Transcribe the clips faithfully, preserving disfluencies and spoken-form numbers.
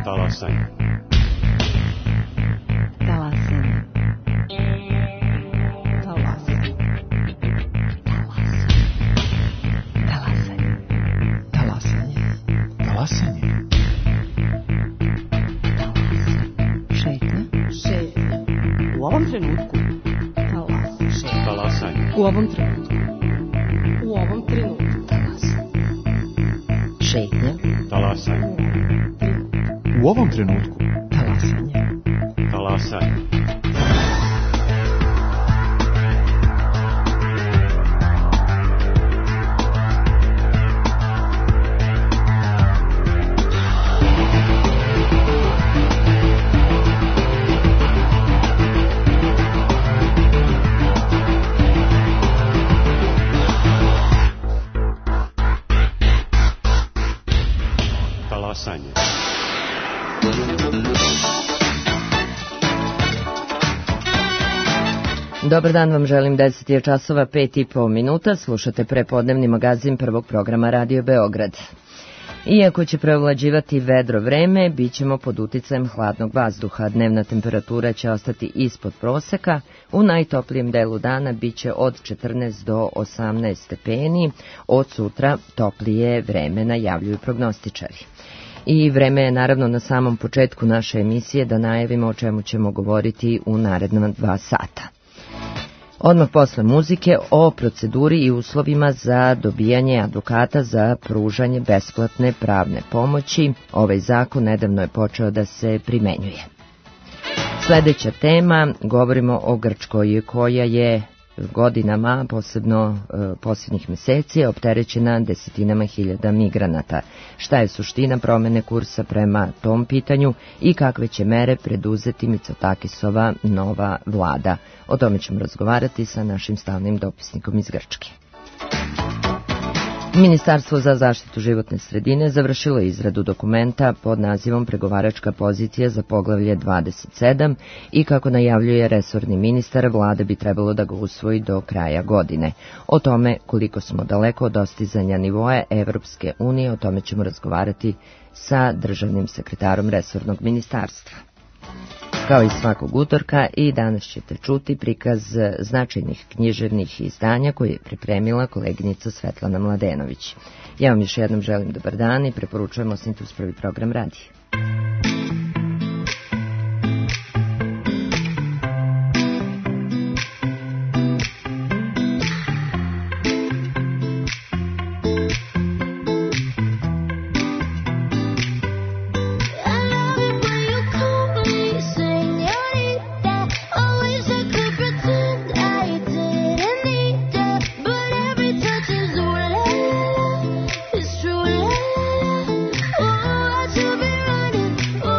Talasanje. Talasanje. Talasanje. Talasanje. Talasanje. Talasanje. Šetnja. Šetnja. U ovom trenutku. Talasanje. Talasanje. U ovom trenutku. U ovom trenutku. Talasanje. Šetnja. Talasanje. U ovom trenutku. Talasanje. Talasanje. Talasanje. Dobar dan vam želim, deset je časova, pet i po minuta, slušate prepodnevni magazin prvog programa Radio Beograd. Iako će prevlađivati vedro vreme, bit ćemo pod uticajem hladnog vazduha. Dnevna temperatura će ostati ispod proseka, u najtoplijem delu dana bit će od četrnaest do osamnaest stepeni, od sutra toplije vreme najavljuju prognostičari. I vreme je naravno na samom početku naše emisije da najavimo o čemu ćemo govoriti u naredna dva sata. Odmah posle muzike o proceduri i uslovima za dobijanje advokata za pružanje besplatne pravne pomoći. Ovaj zakon nedavno je počeo da se primenjuje. Sljedeća tema, govorimo o Grčkoj koja je godinama, posebno e, posljednjih meseci, opterećena desetinama hiljada migranata. Šta je suština promene kursa prema tom pitanju i kakve će mere preduzeti Mitsotakisova nova vlada? O tome ćemo razgovarati sa našim stalnim dopisnikom iz Grčke. Ministarstvo za zaštitu životne sredine završilo izradu dokumenta pod nazivom Pregovaračka pozicija za poglavlje dvadeset sedam i kako najavljuje resorni ministar, vlada bi trebalo da ga usvoji do kraja godine. O tome koliko smo daleko od dostizanja nivoa Evropske unije, o tome ćemo razgovarati sa državnim sekretarom resornog ministarstva. Kao i svakog utorka i danas ćete čuti prikaz značajnih književnih izdanja koje je pripremila koleginica Svetlana Mladenović. Ja vam još jednom želim dobar dan i preporučujem osim uz prvi program radija. Oh,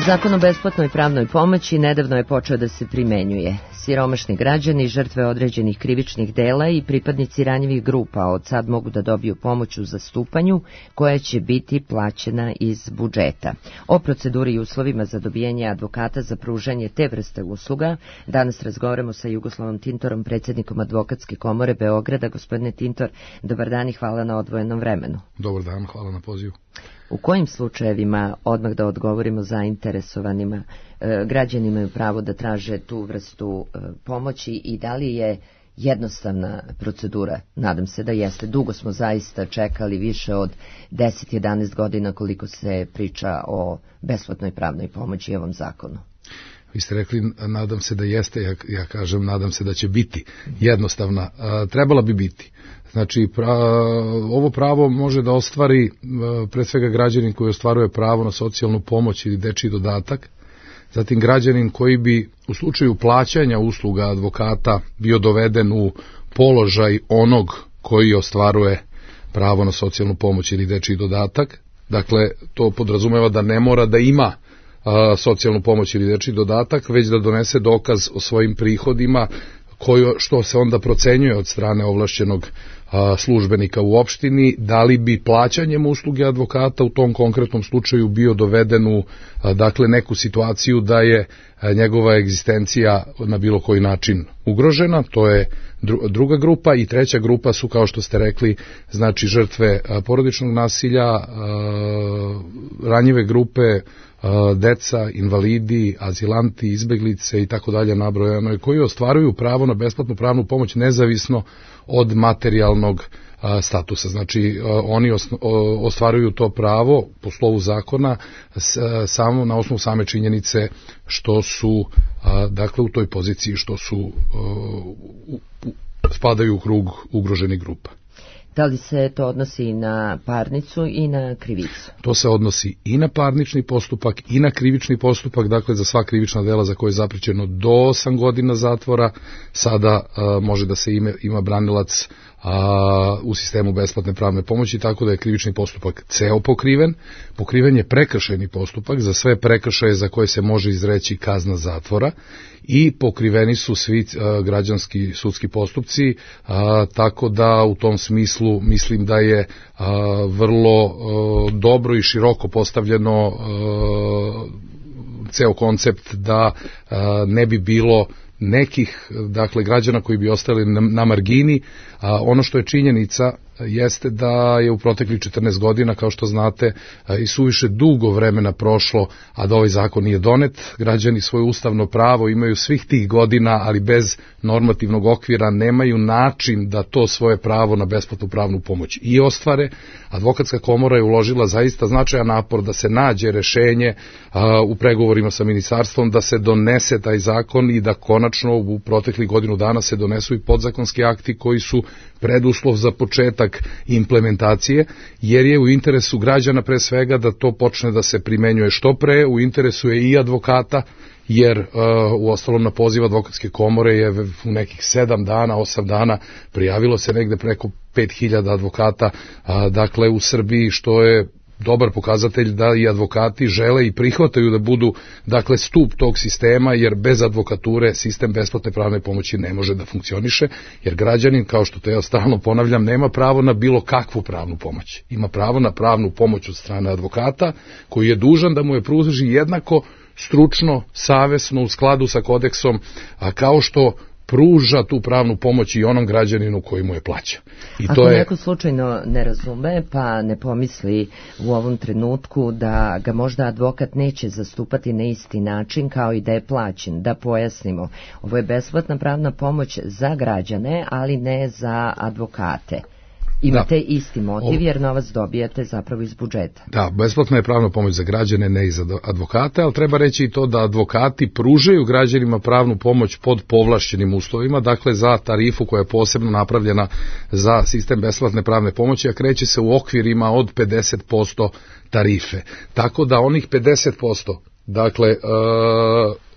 Zakon o besplatnoj pravnoj pomoći nedavno je počeo da se primenjuje. Siromašni građani, žrtve određenih krivičnih dela i pripadnici ranjivih grupa od sad mogu da dobiju pomoć u zastupanju koja će biti plaćena iz budžeta. O proceduri i uslovima za dobijanje advokata za pružanje te vrste usluga danas razgovaramo sa Jugoslavom Tintorom, predsjednikom Advokatske komore Beograda. Gospodine Tintor, dobar dan i hvala na odvojenom vremenu. Dobar dan, hvala na pozivu. U kojim slučajevima, odmah da odgovorimo zainteresovanima, e, građani imaju pravo da traže tu vrstu e, pomoći i da li je jednostavna procedura? Nadam se da jeste. Dugo smo zaista čekali, više od deset do jedanaest godina koliko se priča o besplatnoj pravnoj pomoći i ovom zakonu. Vi ste rekli, nadam se da jeste, ja, ja kažem, nadam se da će biti jednostavna. A, trebala bi biti. Znači, pra, ovo pravo može da ostvari pre svega građanin koji ostvaruje pravo na socijalnu pomoć ili dečiji dodatak, zatim građanin koji bi u slučaju plaćanja usluga advokata bio doveden u položaj onog koji ostvaruje pravo na socijalnu pomoć ili dečiji dodatak. Dakle, to podrazumeva da ne mora da ima a, socijalnu pomoć ili dečiji dodatak, već da donese dokaz o svojim prihodima, Kojo, što se onda procenjuje od strane ovlašćenog a, službenika u opštini, da li bi plaćanjem usluge advokata u tom konkretnom slučaju bio doveden u a, dakle, neku situaciju da je a, njegova egzistencija na bilo koji način ugrožena. To je dru, druga grupa i treća grupa su, kao što ste rekli, znači žrtve a, porodičnog nasilja, a, ranjive grupe, deca, invalidi, azilanti, izbeglice i tako dalje nabrojano, koji ostvaruju pravo na besplatnu pravnu pomoć nezavisno od materijalnog a, statusa. Znači, a, oni osno, o, ostvaruju to pravo po slovu zakona s, a, samo na osnovu same činjenice što su, a, dakle, u toj poziciji što su, a, u, u, spadaju u krug ugroženih grupa. Da li se to odnosi i na parnicu i na krivicu? To se odnosi i na parnični postupak i na krivični postupak, dakle za sva krivična dela za koje je zaprećeno do osam godina zatvora, sada a, može da se ime, ima branilac a, u sistemu besplatne pravne pomoći, tako da je krivični postupak ceo pokriven. Pokriven je prekršajni postupak za sve prekršaje za koje se može izreći kazna zatvora i pokriveni su svi a, građanski sudski postupci, a, tako da u tom smislu mislim da je a, vrlo a, dobro i široko postavljeno a, ceo koncept da a, ne bi bilo nekih, dakle, građana koji bi ostali na, na margini. A, ono što je činjenica jeste da je u proteklih četrnaest godina, kao što znate, i suviše dugo vremena prošlo, a da ovaj zakon nije donet. Građani svoje ustavno pravo imaju svih tih godina, ali bez normativnog okvira nemaju način da to svoje pravo na besplatnu pravnu pomoć i ostvare. Advokatska komora je uložila zaista značajan napor da se nađe rešenje a, u pregovorima sa ministarstvom, da se donese taj zakon i da konačno u proteklih godinu dana se donesu i podzakonski akti koji su preduslov za početak implementacije, jer je u interesu građana pre svega da to počne da se primenjuje što pre, u interesu je i advokata, jer uh, u ostalom na poziv advokatske komore je u nekih sedam dana, osam dana prijavilo se negde preko pet hiljada advokata, uh, dakle u Srbiji, što je dobar pokazatelj da i advokati žele i prihvataju da budu, dakle, stup tog sistema, jer bez advokature sistem besplatne pravne pomoći ne može da funkcioniše, jer građanin, kao što to ja stalno ponavljam, nema pravo na bilo kakvu pravnu pomoć. Ima pravo na pravnu pomoć od strane advokata, koji je dužan da mu je pruži jednako stručno, savesno, u skladu sa kodeksom, a kao što pruža tu pravnu pomoć i onom građaninu koji mu je plaća. I Ako to je... neko slučajno ne razume, pa ne pomisli u ovom trenutku da ga možda advokat neće zastupati na isti način kao i da je plaćen, da pojasnimo. Ovo je besplatna pravna pomoć za građane, ali ne za advokate. Imate da. isti motiv, jer novac dobijate zapravo iz budžeta. Da, besplatna je pravna pomoć za građane, ne i za advokate, ali treba reći i to da advokati pružaju građanima pravnu pomoć pod povlašćenim uslovima, dakle za tarifu koja je posebno napravljena za sistem besplatne pravne pomoći, a kreće se u okvirima od pedeset posto tarife. Tako da onih pedeset posto, dakle, uh,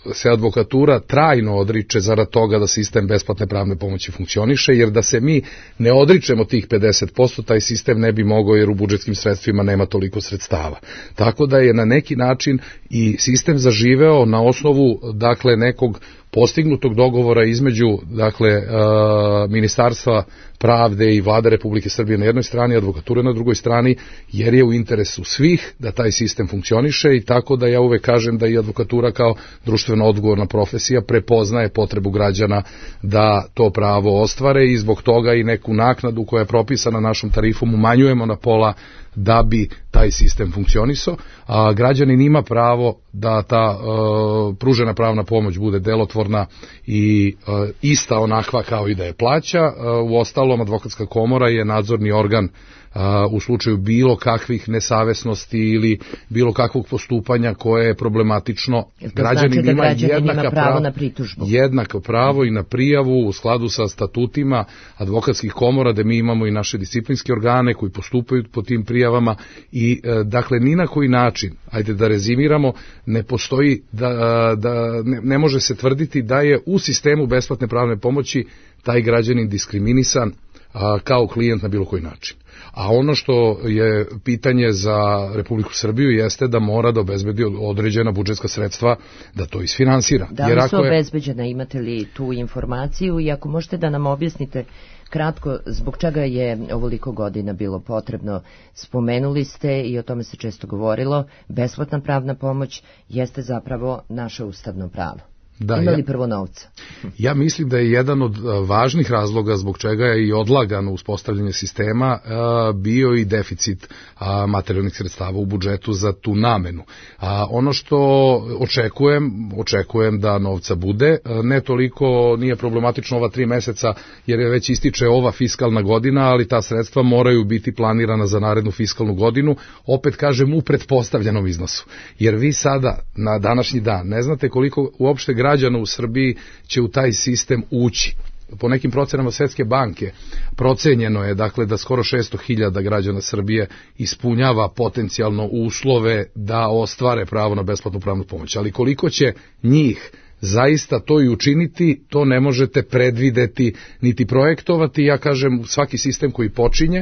se advokatura trajno odriče zarad toga da sistem besplatne pravne pomoći funkcioniše, jer da se mi ne odričemo tih pedeset posto, taj sistem ne bi mogao, jer u budžetskim sredstvima nema toliko sredstava. Tako da je na neki način i sistem zaživeo na osnovu, dakle, nekog postignutog dogovora između, dakle, uh, Ministarstva pravde i Vlade Republike Srbije na jednoj strani, advokature na drugoj strani, jer je u interesu svih da taj sistem funkcioniše, i tako da ja uvek kažem da i advokatura kao društveno odgovorna profesija prepoznaje potrebu građana da to pravo ostvare, i zbog toga i neku naknadu koja je propisana našom tarifom umanjujemo na pola da bi taj sistem funkcionisao, a građanin ima pravo da ta uh, pružena pravna pomoć bude delotvorna i uh, ista onakva kao i da je plaća. Uh, u ostalom, advokatska komora je nadzorni organ uh, u slučaju bilo kakvih nesavesnosti ili bilo kakvog postupanja koje je problematično. Građanin znači da ima građanin jednaka ima pravo, pravo na pritužbu. Jednako pravo i na prijavu u skladu sa statutima advokatskih komora, da mi imamo i naše disciplinske organe koji postupaju po tim prijavama, i dakle ni na koji način, ajde da rezimiramo, ne postoji, da, da ne, ne može se tvrditi da je u sistemu besplatne pravne pomoći taj građanin diskriminisan a, kao klijent na bilo koji način. A ono što je pitanje za Republiku Srbiju jeste da mora da obezbedi određena budžetska sredstva da to isfinansira. Da li su obezbeđena, imate li tu informaciju, i ako možete da nam objasnite kratko zbog čega je ovoliko godina bilo potrebno? Spomenuli ste, i o tome se često govorilo, besplatna pravna pomoć jeste zapravo naše ustavno pravo. Da, ima li ja, prvo novca? Ja mislim da je jedan od važnih razloga zbog čega je i odlagano uspostavljanje sistema a, bio i deficit a, materijalnih sredstava u budžetu za tu namenu. A, ono što očekujem, očekujem da novca bude, a, ne toliko nije problematično ova tri meseca, jer je već ističe ova fiskalna godina, ali ta sredstva moraju biti planirana za narednu fiskalnu godinu, opet kažem u pretpostavljenom iznosu. Jer vi sada, na današnji dan, ne znate koliko uopšte građana u Srbiji će u taj sistem ući. Po nekim procenama Svetske banke procenjeno je, dakle, da skoro šesto hiljada građana Srbije ispunjava potencijalno uslove da ostvare pravo na besplatnu pravnu pomoć. Ali koliko će njih zaista to i učiniti, to ne možete predvideti niti projektovati. Ja kažem, svaki sistem koji počinje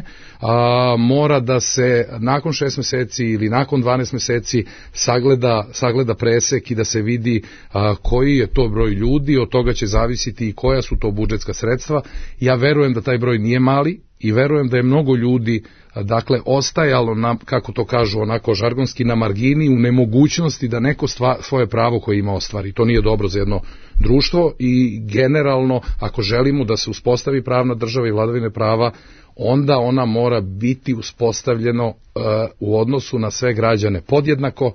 a, mora da se nakon šest meseci ili nakon dvanaest meseci sagleda, sagleda presek i da se vidi a, koji je to broj ljudi, od toga će zavisiti i koja su to budžetska sredstva. Ja verujem da taj broj nije mali i verujem da je mnogo ljudi, dakle, ostajalo, na, kako to kažu onako žargonski, na margini, u nemogućnosti da neko stva, svoje pravo koje ima ostvari. To nije dobro za jedno društvo i generalno, ako želimo da se uspostavi pravna država i vladavine prava, onda ona mora biti uspostavljeno uh, u odnosu na sve građane podjednako,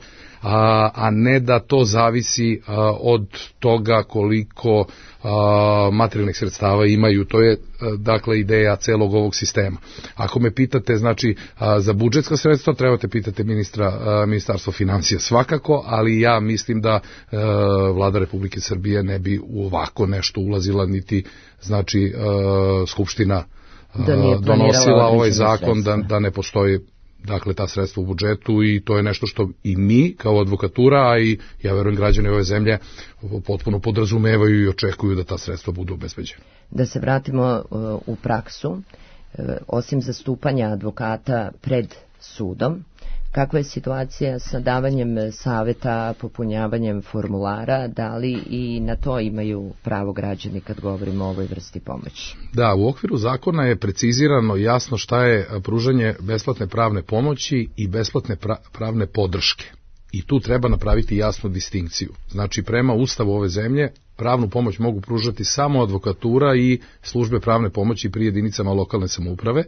a, a ne da to zavisi uh, od toga koliko uh, materijalnih sredstava imaju. To je uh, dakle ideja celog ovog sistema. Ako me pitate, znači, uh, za budžetska sredstva trebate pitati ministra, uh, ministarstvo financija svakako, ali ja mislim da uh, Vlada Republike Srbije ne bi u ovako nešto ulazila, niti znači uh, Skupština Da donosila ovaj zakon da, da ne postoji, dakle, ta sredstva u budžetu, i to je nešto što i mi kao advokatura, a i ja verujem građani ove zemlje potpuno podrazumevaju i očekuju da ta sredstva budu obezbeđena. Da se vratimo uh, u praksu, uh, osim zastupanja advokata pred sudom, kakva je situacija sa davanjem saveta, popunjavanjem formulara, da li i na to imaju pravo građani kad govorimo o ovoj vrsti pomoći? Da, u okviru zakona je precizirano jasno šta je pružanje besplatne pravne pomoći i besplatne pravne podrške. I tu treba napraviti jasnu distinkciju. Znači, prema Ustavu ove zemlje, pravnu pomoć mogu pružati samo advokatura i službe pravne pomoći pri jedinicama lokalne samouprave,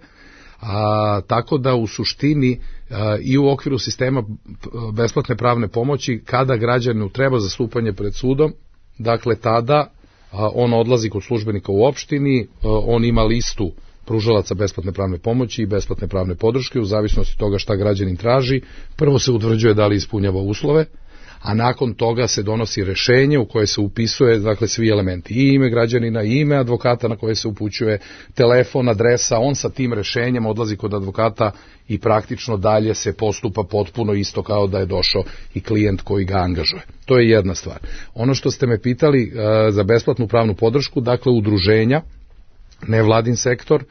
a, tako da u suštini a, i u okviru sistema besplatne pravne pomoći, kada građaninu treba zastupanje pred sudom, dakle tada a, on odlazi kod službenika u opštini, a, on ima listu pružalaca besplatne pravne pomoći i besplatne pravne podrške u zavisnosti od toga šta građanin traži. Prvo se utvrđuje da li ispunjava uslove, a nakon toga se donosi rešenje u koje se upisuje, dakle, svi elementi, i ime građanina, i ime advokata na koje se upućuje, telefon, adresa, on sa tim rešenjem odlazi kod advokata i praktično dalje se postupa potpuno isto kao da je došao i klijent koji ga angažuje. To je jedna stvar. Ono što ste me pitali uh, za besplatnu pravnu podršku, dakle, udruženja, nevladin sektor,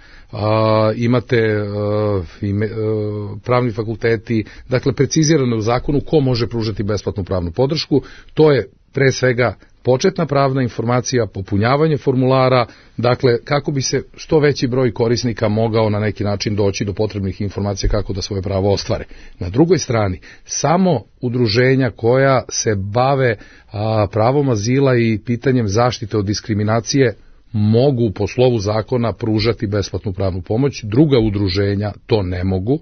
a, imate a, ime, a, pravni fakulteti, dakle precizirano u zakonu ko može pružati besplatnu pravnu podršku, to je pre svega početna pravna informacija, popunjavanje formulara, dakle kako bi se što veći broj korisnika mogao na neki način doći do potrebnih informacija kako da svoje pravo ostvare. Na drugoj strani, samo udruženja koja se bave a, pravom azila i pitanjem zaštite od diskriminacije mogu po slovu zakona pružati besplatnu pravnu pomoć, druga udruženja to ne mogu,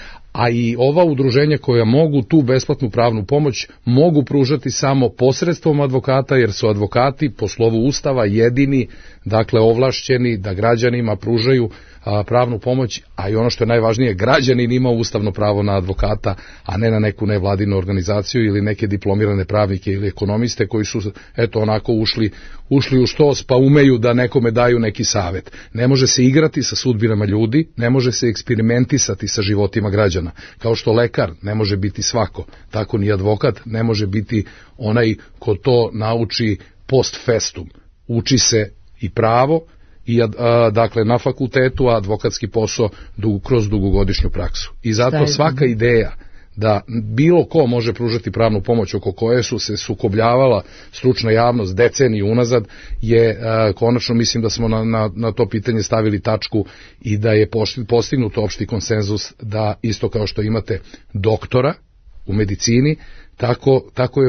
a i ova udruženja koja mogu tu besplatnu pravnu pomoć mogu pružati samo posredstvom advokata, jer su advokati po slovu Ustava jedini, dakle, ovlašćeni da građanima pružaju a, pravnu pomoć, a i ono što je najvažnije, građanin ima ustavno pravo na advokata, a ne na neku nevladinu organizaciju ili neke diplomirane pravnike ili ekonomiste koji su, eto, onako ušli, ušli u štos pa umeju da nekome daju neki savet. Ne može se igrati sa sudbinama ljudi, ne može se eksperimentisati sa životima građana. Kao što lekar ne može biti svako, tako ni advokat ne može biti onaj ko to nauči post festum. Uči se i pravo, i a, dakle na fakultetu, a advokatski posao dugo, kroz dugogodišnju praksu. I zato svaka ideja da bilo ko može pružati pravnu pomoć oko koje su se sukobljavala stručna javnost deceniju unazad je a, konačno, mislim da smo na, na, na to pitanje stavili tačku i da je postignut opšti konsenzus da isto kao što imate doktora u medicini, tako, tako je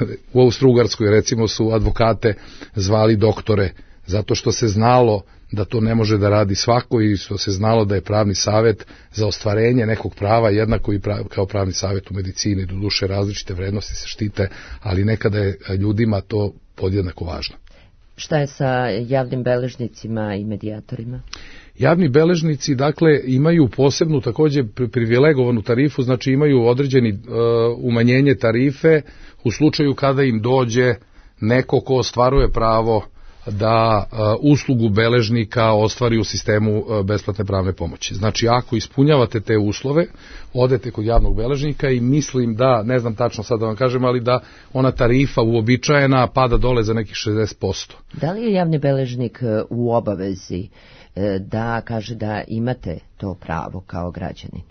u Austro-Ugarskoj recimo su advokate zvali doktore, zato što se znalo da to ne može da radi svako i što se znalo da je pravni savet za ostvarenje nekog prava jednako i prav, kao pravni savet u medicini, do duše različite vrednosti se štite, ali nekada je ljudima to podjednako važno. Šta je sa javnim beležnicima i medijatorima? Javni beležnici, dakle, imaju posebnu takođe privilegovanu tarifu, znači imaju određeni uh, umanjenje tarife u slučaju kada im dođe neko ko ostvaruje pravo da uh, uslugu beležnika ostvari u sistemu uh, besplatne pravne pomoći. Znači, ako ispunjavate te uslove, odete kod javnog beležnika i mislim da, ne znam tačno sad da vam kažem, ali da ona tarifa uobičajena pada dole za nekih šezdeset posto. Da li je javni beležnik u obavezi da kaže da imate to pravo kao građanin?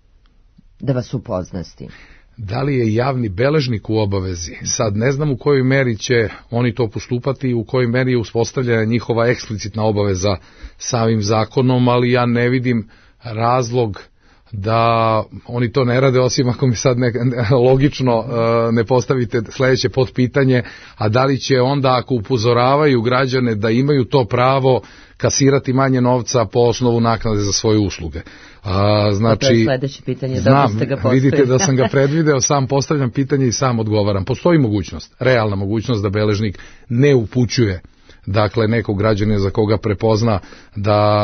Da vas upozna s tim? Da li je javni beležnik u obavezi? Sad ne znam u kojoj meri će oni to postupati i u kojoj meri je uspostavljena njihova eksplicitna obaveza samim zakonom, ali ja ne vidim razlog da oni to ne rade, osim ako mi sad ne, logično uh, ne postavite sledeće potpitanje, a da li će onda, ako upozoravaju građane da imaju to pravo, kasirati manje novca po osnovu naknade za svoje usluge. A, znači, to je sledeće pitanje, znam, da ste ga postavili. Vidite da sam ga predvideo, sam postavljam pitanje i sam odgovaram. Postoji mogućnost, realna mogućnost da beležnik ne upućuje, dakle, nekog građanina za koga prepozna da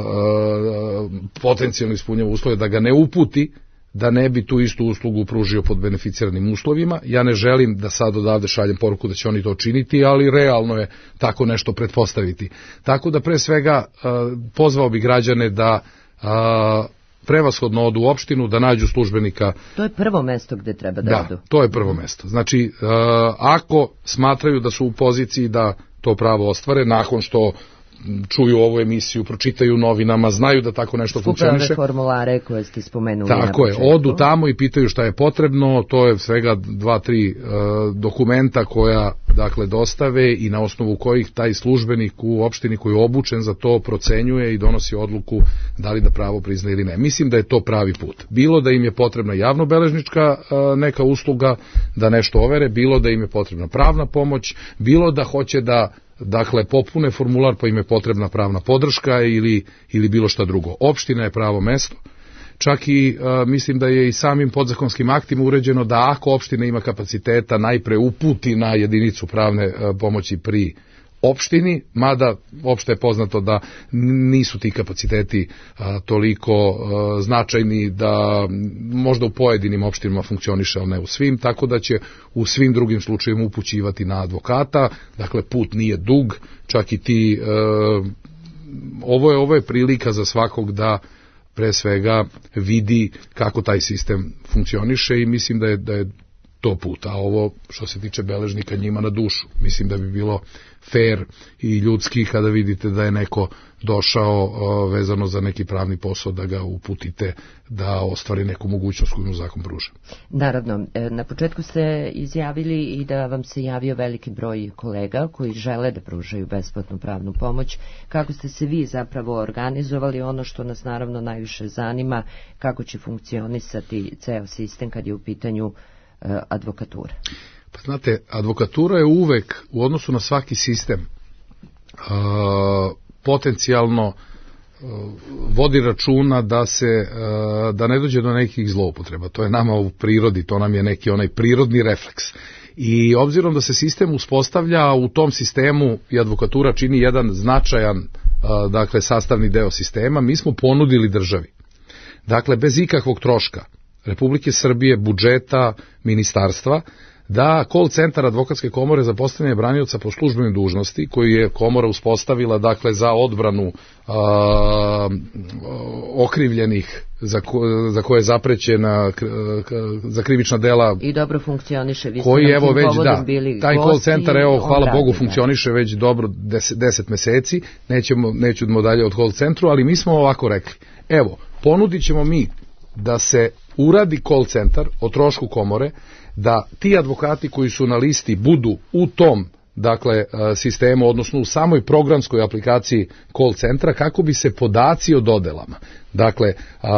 e, potencijalno ispunjava uslove, da ga ne uputi, da ne bi tu istu uslugu pružio pod beneficiranim uslovima. Ja ne želim da sad odavde šaljem poruku da će oni to činiti, ali realno je tako nešto pretpostaviti. Tako da pre svega e, pozvao bi građane da e, prevashodno odu u opštinu, da nađu službenika. To je prvo mesto gde treba da, da odu. To je prvo mesto. Znači, e, ako smatraju da su u poziciji da to pravo ostvare, nakon što čuju ovu emisiju, pročitaju novinama, znaju da tako nešto funkcioniše. Skupe ove formulare koje ste spomenuli. Tako je, odu tamo i pitaju šta je potrebno, to je svega dva, tri e, dokumenta koja, dakle, dostave i na osnovu kojih taj službenik u opštini koji je obučen za to procenjuje i donosi odluku da li da pravo prizna ili ne. Mislim da je to pravi put. Bilo da im je potrebna javnobeležnička e, neka usluga da nešto overe, bilo da im je potrebna pravna pomoć, bilo da hoće da dakle popune formular pa im je potrebna pravna podrška ili, ili bilo šta drugo. Opština je pravo mesto. Čak i a, mislim da je i samim podzakonskim aktima uređeno da ako opština ima kapaciteta najpre uputi na jedinicu pravne a, pomoći pri opštini, mada opšte je poznato da nisu ti kapaciteti a, toliko a, značajni da možda u pojedinim opštinama funkcioniše, ali ne u svim, tako da će u svim drugim slučajevima upućivati na advokata, dakle put nije dug, čak i ti, a, ovo je, ovo je prilika za svakog da pre svega vidi kako taj sistem funkcioniše i mislim da je, da je to put, a ovo što se tiče beležnika njima na dušu. Mislim da bi bilo fair i ljudski kada vidite da je neko došao o, vezano za neki pravni posao da ga uputite da ostvari neku mogućnost koju mu zakon pruža. Naravno, na početku ste izjavili i da vam se javio veliki broj kolega koji žele da pružaju besplatnu pravnu pomoć. Kako ste se vi zapravo organizovali? Ono što nas naravno najviše zanima, kako će funkcionisati ceo sistem kad je u pitanju advokatura? Pa znate, advokatura je uvek u odnosu na svaki sistem uh, potencijalno uh, vodi računa da se uh, da ne dođe do nekih zloupotreba. To je nama u prirodi, to nam je neki onaj prirodni refleks. I obzirom da se sistem uspostavlja, u tom sistemu i advokatura čini jedan značajan uh, dakle sastavni deo sistema, mi smo ponudili državi. Dakle, bez ikakvog troška Republike Srbije, budžeta, ministarstva, da call centar advokatske komore za postavljanje branioca po službenoj dužnosti, koju je komora uspostavila dakle za odbranu a, okrivljenih za, ko, za koje je zaprećena za krivična dela i dobro funkcioniše, vi koji evo već da taj call centar evo hvala radi, Bogu da. funkcioniše već dobro deset, deset meseci, nećemo nećemo dalje od call centru, ali mi smo ovako rekli, evo ponudit ćemo mi da se uradi call centar o trošku komore, da ti advokati koji su na listi budu u tom dakle sistemu, odnosno u samoj programskoj aplikaciji call centra, kako bi se podaci o dodelama dakle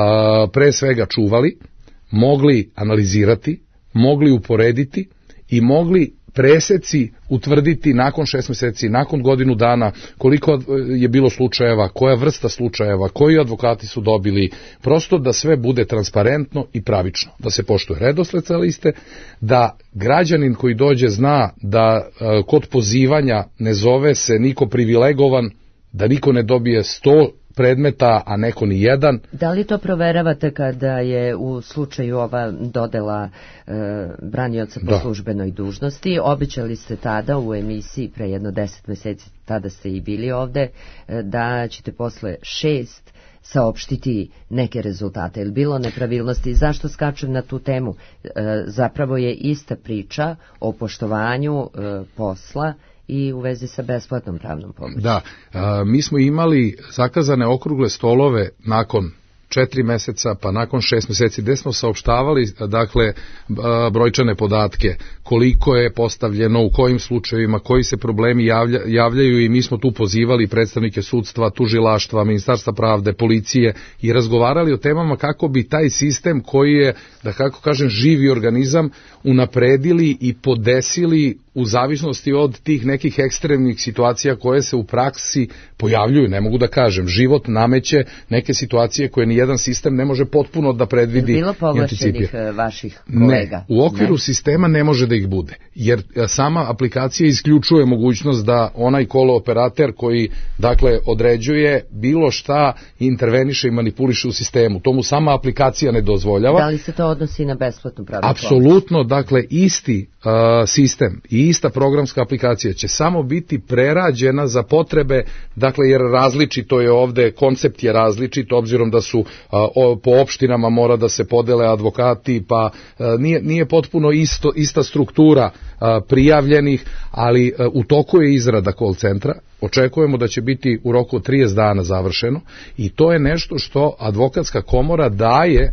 pre svega čuvali, mogli analizirati, mogli uporediti i mogli preseci utvrditi nakon šest meseci, nakon godinu dana, koliko je bilo slučajeva, koja vrsta slučajeva, koji advokati su dobili, prosto da sve bude transparentno i pravično, da se poštuje redosled sa liste, da građanin koji dođe zna da kod pozivanja ne zove se niko privilegovan, da niko ne dobije sto predmeta, a neko ni jedan. Da li to proveravate kada je u slučaju ova dodela e, branioca po da. službenoj dužnosti? Obećali ste tada u emisiji pre jedno deset meseci, tada ste i bili ovde, e, da ćete posle šest saopštiti neke rezultate. Je li bilo nepravilnosti? Zašto skačem na tu temu? E, zapravo je ista priča o poštovanju e, posla i u vezi sa besplatnom pravnom pomoći. Da, a, mi smo imali zakazane okrugle stolove nakon četiri meseca, pa nakon šest meseci, gde smo saopštavali, dakle, brojčane podatke, koliko je postavljeno, u kojim slučajevima, koji se problemi javlja, javljaju i mi smo tu pozivali predstavnike sudstva, tužilaštva, ministarstva pravde, policije i razgovarali o temama kako bi taj sistem koji je, da kako kažem, živi organizam, unapredili i podesili u zavisnosti od tih nekih ekstremnih situacija koje se u praksi pojavljuju, ne mogu da kažem, život nameće neke situacije koje ni jedan sistem ne može potpuno da predvidi i anticipira. Bilo povlašćenih vaših kolega? Ne, u okviru ne. sistema ne može da ih bude, jer sama aplikacija isključuje mogućnost da onaj kolooperater koji, dakle, određuje bilo šta interveniše i manipuliše u sistemu. To mu sama aplikacija ne dozvoljava. Da li se to odnosi na besplatnu pravnu pomoć? Apsolutno, dakle, isti uh, sistem i ista programska aplikacija će samo biti prerađena za potrebe, dakle, jer različito je ovde, koncept je različit, obzirom da su a, o, po opštinama mora da se podele advokati, pa a, nije, nije potpuno isto, ista struktura a, prijavljenih, ali a, u toku je izrada call centra, očekujemo da će biti u roku od trideset dana završeno i to je nešto što advokatska komora daje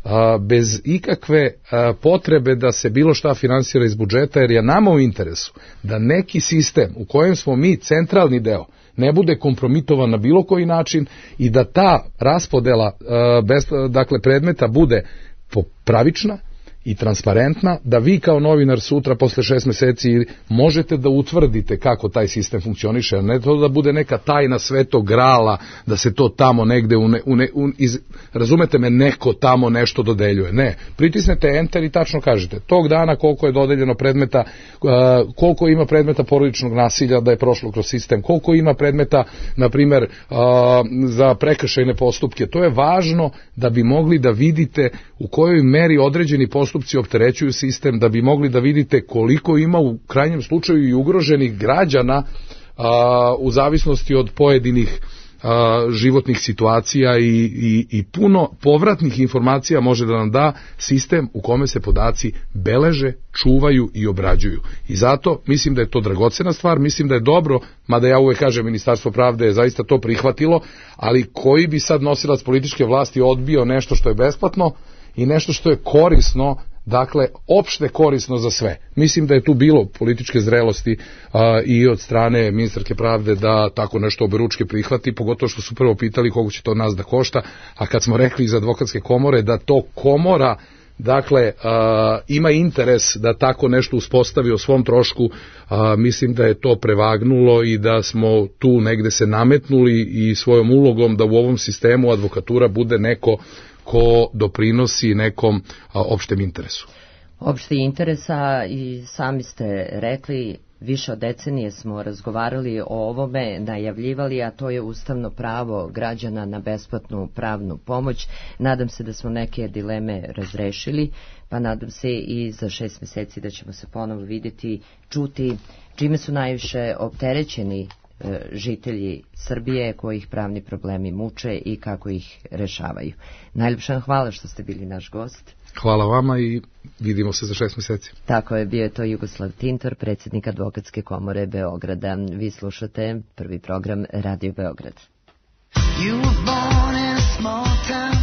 bez ikakve potrebe da se bilo šta finansira iz budžeta, jer je nama u interesu da neki sistem u kojem smo mi centralni deo ne bude kompromitovan na bilo koji način i da ta raspodela dakle predmeta bude pravična i transparentna, da vi kao novinar sutra posle šest meseci možete da utvrdite kako taj sistem funkcioniše, a ne to da bude neka tajna svetog grala, da se to tamo negde, une, une, un, iz, razumete me, neko tamo nešto dodeljuje. Ne, pritisnete enter i tačno kažete tog dana koliko je dodeljeno predmeta, uh, koliko ima predmeta porodičnog nasilja da je prošlo kroz sistem, koliko ima predmeta, na primer, uh, za prekršajne postupke. To je važno da bi mogli da vidite u kojoj meri određeni postupci opterećuju sistem, da bi mogli da vidite koliko ima u krajnjem slučaju i ugroženih građana a, u zavisnosti od pojedinih a, životnih situacija i, i, i puno povratnih informacija može da nam da sistem u kome se podaci beleže, čuvaju i obrađuju. I zato mislim da je to dragocena stvar, mislim da je dobro, mada ja uvek kažem Ministarstvo pravde je zaista to prihvatilo, ali koji bi sad nosilac političke vlasti odbio nešto što je besplatno i nešto što je korisno, dakle, opšte korisno za sve. Mislim da je tu bilo političke zrelosti a, i od strane ministarke pravde da tako nešto oberučke prihvati, pogotovo što su prvo pitali koliko će to nas da košta, a kad smo rekli iz advokatske komore da to komora, dakle, a, ima interes da tako nešto uspostavi o svom trošku, a, mislim da je to prevagnulo i da smo tu negde se nametnuli i svojom ulogom da u ovom sistemu advokatura bude neko ko doprinosi nekom a, opštem interesu. Opšti interesa i sami ste rekli, više od decenije smo razgovarali o ovome, najavljivali, a to je ustavno pravo građana na besplatnu pravnu pomoć. Nadam se da smo neke dileme razrešili, pa nadam se i za šest meseci da ćemo se ponovo vidjeti, čuti čime su najviše opterećeni žitelji Srbije, kojih pravni problemi muče i kako ih rešavaju. Najljepša hvala što ste bili naš gost. Hvala vama i vidimo se za šest meseci. Tako je, bio je to Jugoslav Tintor, predsjednik Advokatske komore Beograda. Vi slušate prvi program Radio Beograd. You were born in a small town.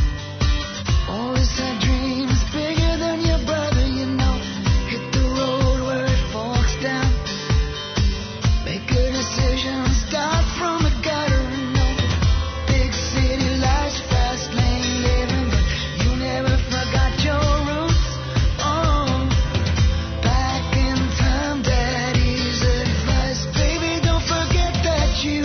Always had dreams bigger than your brother, you know. Hit the road where it forks down. Make a decision, start from the gutter, no. Big city life, fast lane living, but you never forgot your roots. Oh, back in time, daddy's advice, baby, don't forget that you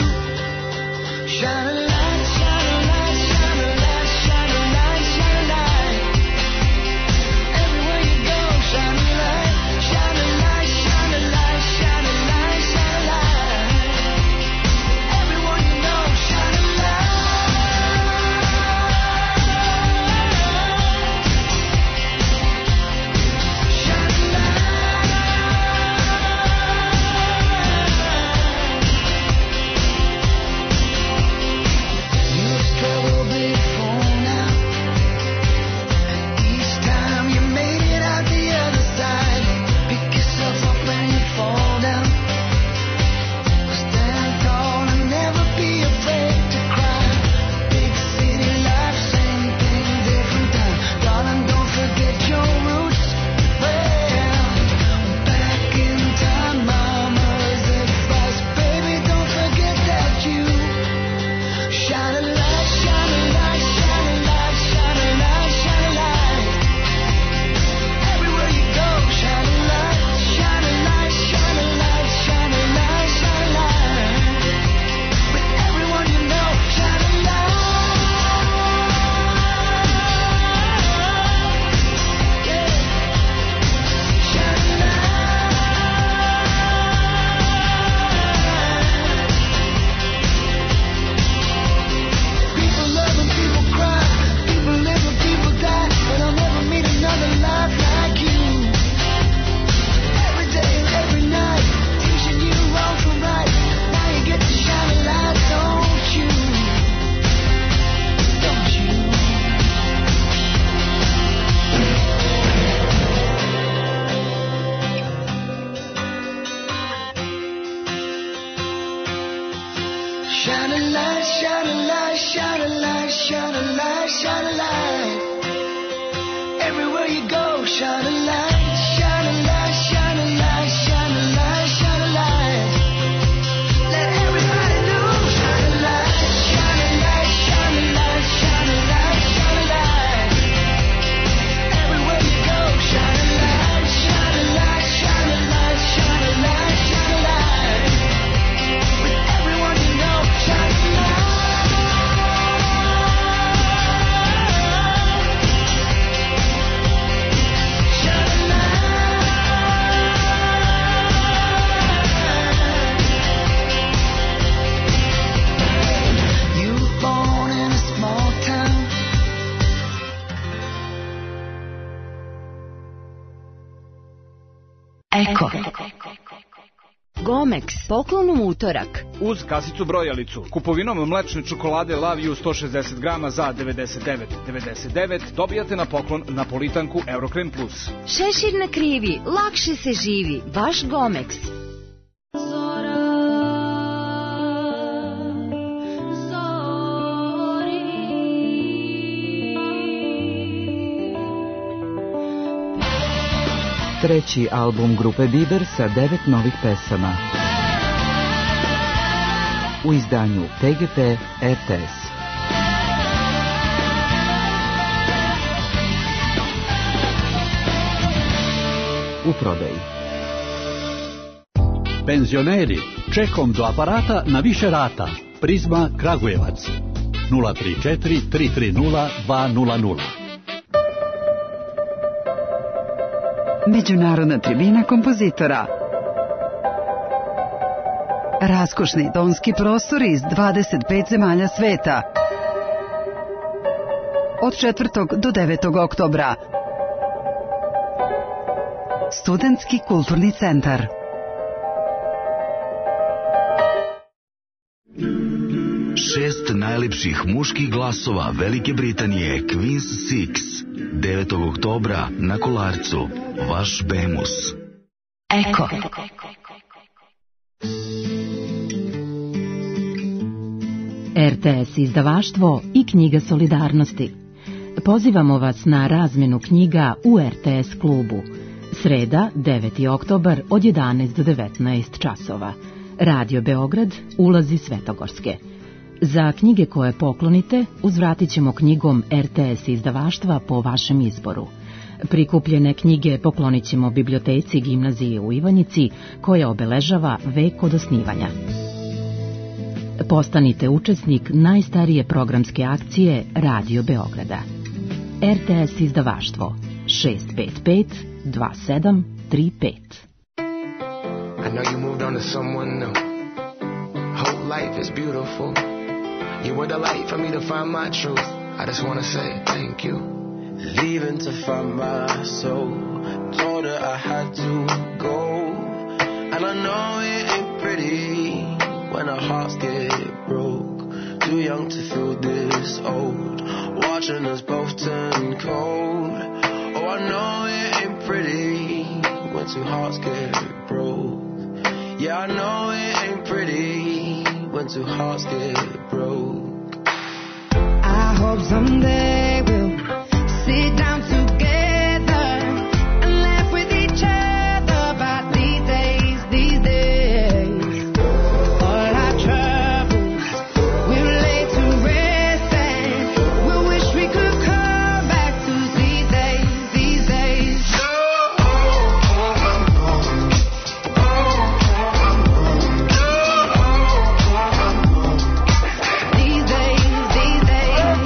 shine a light, shine a light, shine a light, shine a light, shine a light. Everywhere you go, shine a light, shine a light, shine a light, shine a light, shine a light. Everyone you know, shine a light. Shine a light. You've struggled before now, and each time you made it out the other side. Pick yourself up when you fall down. Stand tall and never be afraid to cry. Big city life, same thing, different time. Darling, don't forget your roots. Well, back in time, mama's advice, baby, don't forget that you shine a light, shine a light, shine a light, shine a light, shine a light. Everywhere you go, shine a light, shine a light, shine a light, shine a light, shine a light. With everyone you know, shine a light. Yeah. Shine a light. Eko. Gomex, poklon u utorak. Uz kasicu brojalicu, kupovinom mlečne čokolade Laviju sto šezdeset grama za devedeset devet devedeset devet dobijate na poklon napolitanku Eurokrem Plus. Šešir na krivi, lakše se živi. Vaš Gomex. Treći album grupe Biber sa devet novih pesama. U izdanju T G P R T S. U prodaji. Penzioneri, čekom do aparata na više rata. Prizma Kragujevac. nula tri četiri tri tri nula dva nula nula. Međunarodna tribina kompozitora. Raskošni tonski prostori iz dvadeset pet zemalja sveta. Od četvrtog do devetog oktobra. Studentski kulturni centar. Šest najlepših muških glasova Velike Britanije, Queen's Six, devetog oktobra na Kolarcu. Vaš Bemus. Eko. R T S izdavaštvo i knjiga Solidarnosti. Pozivamo vas na razmenu knjiga u R T S klubu. Sreda, deveti oktobar od jedanaest do devetnaest časova. Radio Beograd, ulazi Svetogorske. Za knjige koje poklonite, uzvratit ćemo knjigom R T S izdavaštva po vašem izboru. Prikupljene knjige poklonit ćemo biblioteci gimnazije u Ivanjici, koja obeležava vek od osnivanja. Postanite učesnik najstarije programske akcije Radio Beograda. R T S izdavaštvo šest pet pet dva sedam tri pet. I know you moved on to someone new. Whole life is beautiful. You were the light for me to find my truth. I just want to say thank you. Leaving to find my soul. Told her I had to go. And I know it ain't pretty when our hearts get broke. Too young to feel this old. Watching us both turn cold. Oh, I know it ain't pretty when two hearts get broke. Yeah, I know it ain't pretty when two hearts get broke. I hope someday we'll sit down together and laugh with each other about these days, these days. All our troubles we'll lay to rest and we'll wish we could come back to these days, these days. These days, these days.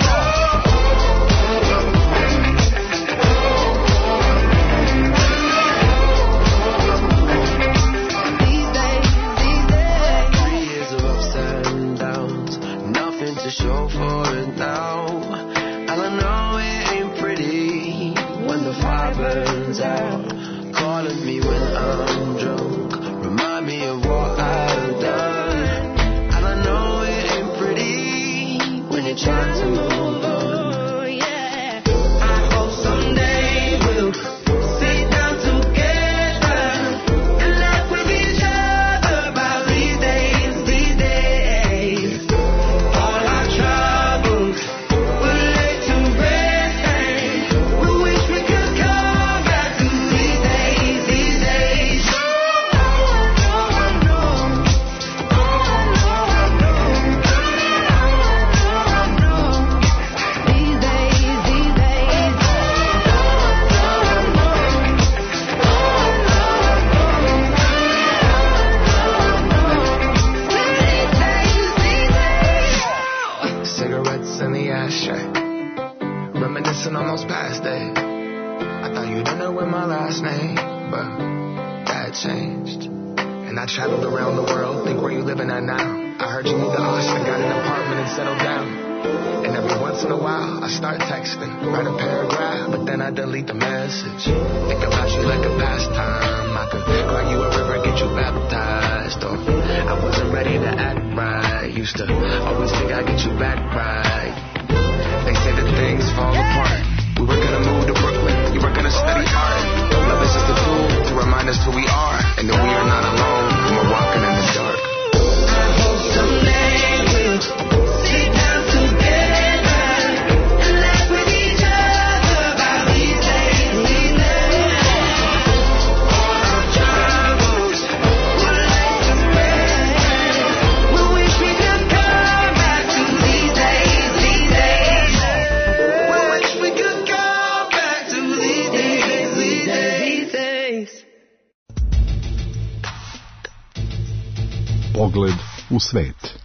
Three years of ups and downs, nothing to show for it now. And I know it ain't pretty when the fire burns out. Calling me when I'm drunk, remind me of what I've done. And I know it ain't pretty when you're trying to move on. I hope someday we'll sit down together and laugh with each other about these days, these days. All our troubles we'll lay to rest and we wish we could come back to these days, these days. These days, these days. Cigarettes in the ashtray, reminiscing on those past days. I thought you didn't know my last name, but that changed. And I traveled around the world, think where you living at now. I heard you moved to Austin, got an apartment and settled down. And every once once in a while, I start texting, write a paragraph, but then I delete the message. Think about you like a pastime. I could cry you a river, get you baptized. Or I wasn't ready to act right. Used to always think I'd get you back right. They say that things fall apart. We were gonna move to Brooklyn, you were gonna study hard. Love is just a tool to remind us who we are, and that we are not alone when we're walking in the dark. I hope someday we'll sit down together and laugh with each other about these days we live. All our troubles will last forever. We wish we could come back to these days, these days. We wish we could come back to these days, these days, these days. Pogled u svet.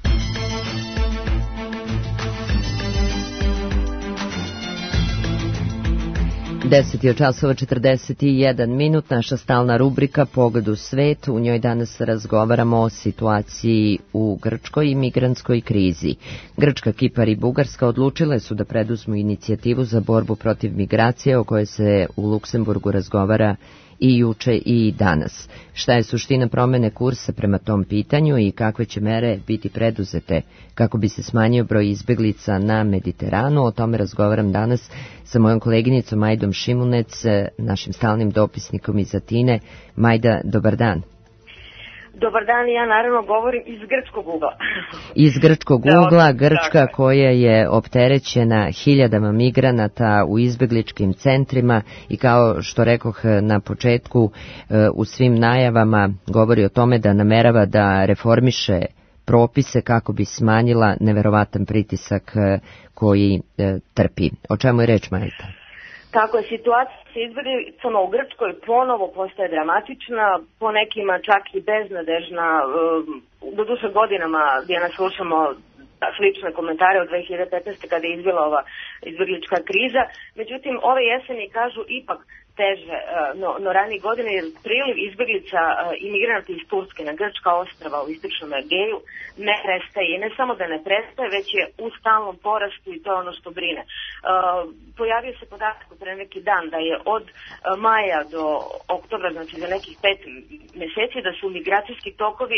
deset je časova četrdeset jedan minut, naša stalna rubrika Pogled u svet. U njoj danas razgovaramo o situaciji u Grčkoj i migrantskoj krizi. Grčka, Kipar i Bugarska odlučile su da preduzmu inicijativu za borbu protiv migracije o kojoj se u Luksemburgu razgovara i juče i danas. Šta je suština promene kursa prema tom pitanju i kakve će mere biti preduzete kako bi se smanjio broj izbeglica na Mediteranu? O tome razgovaram danas sa mojom koleginicom Majdom Šimunec, našim stalnim dopisnikom iz Atine. Majda, dobar dan. Dobar dan, ja naravno govorim iz grčkog ugla. Iz grčkog ugla, Grčka koja je opterećena hiljadama migranata u izbegličkim centrima i kao što rekoh na početku, u svim najavama govori o tome da namerava da reformiše propise kako bi smanjila neverovatan pritisak koji trpi. O čemu je reč, Majda? Tako je, situacija sa izbjeglicama u Grčkoj ponovo postaje dramatična, po nekima čak i beznadežna. Doduše godinama gdje nas slušamo slične komentare od dve hiljade petnaeste. kada je izbila ova izbjeglička kriza. Međutim, ove jeseni kažu ipak teže no, no ranije godine, jer priliv izbjeglica i migranata iz Turske na grčka ostrava u istočnom Egeju ne prestaje. I ne samo da ne prestaje, već je u stalnom porastu i to je ono što brine. Pojavio se podatak pre neki dan da je od maja do oktobra, znači za nekih pet mjeseci, da su migracijski tokovi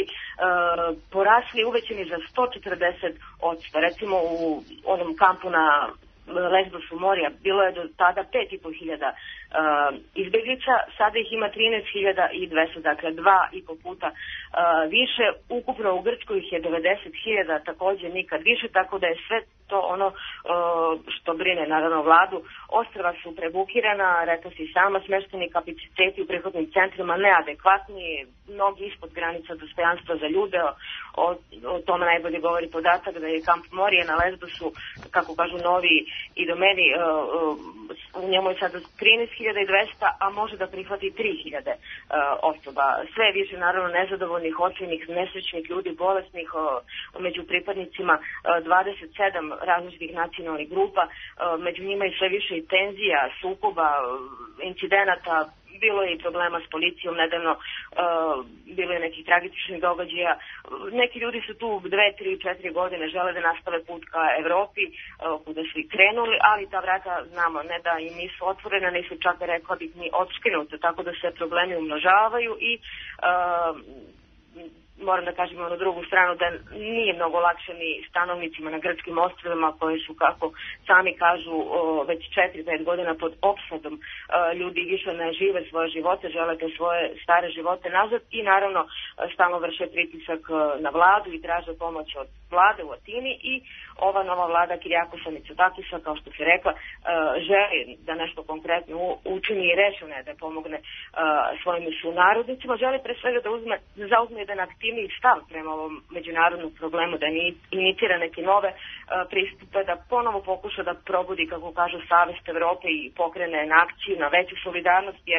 porasli, uvećeni za sto četrdeset odsto. Recimo u onom kampu na Lesbosu Morija bilo je do tada pet i po hiljada uh, izbjeglica, sada ih ima trinaest hiljada i dvesta, dakle dva i po puta uh, više. Ukupno u Grčkoj ih je devedeset hiljada, također nikad više, tako da je sve to ono uh, što brine naravno vladu. Ostrva su prebukirana, rekla si sama, smješteni kapaciteti u prihvatnim centrima neadekvatni, mnogi ispod granica dostojanstva za ljude. O, o tome najbolje govori podatak da je kamp Morije na Lesbosu, kako kažu novi i domeni, uh, uh, u njemu je sada trinaest hiljada i dvesta, a može da prihvati tri hiljade uh, osoba. Sve je više naravno nezadovoljnih, očajnih, nesrećnih ljudi, bolesnih, uh, među pripadnicima uh, dvadeset sedam različitih nacionalnih grupa, uh, među njima i sve više i tenzija, sukoba, uh, incidenata. Bilo je i problema s policijom, nedavno uh, bilo je nekih tragičnih događaja. Neki ljudi su tu dve, tri, četiri godine, žele da nastave put ka Evropi, uh, kuda su i krenuli, ali ta vrata, znamo, ne da i nisu otvorena, nisu čak, rekla bih, ni otškrinuta, tako da se problemi umnožavaju i uh, moram da kažem onu drugu stranu da nije mnogo lakše ni stanovnicima na grčkim ostrvima koji su, kako sami kažu, već četiri pet godina pod opsadom. Ljudi više ne žive svoje živote, žele te svoje stare živote nazad i naravno stalno vrše pritisak na vladu i traže pomoć od vlade u Atini i ova nova vlada Kirijakousa Mitsotakisa, kao što si rekla, želi da nešto konkretno učini i rešeno je da pomogne svojim sunarodnicima. Želi pre svega da uzme, da zauzme jedan aktivniji stav prema ovom međunarodnom problemu, da inicira neke nove pristupe, da ponovo pokuša da probudi, kako kažu, savest Evrope i pokrene na akciju, na veću solidarnost, jer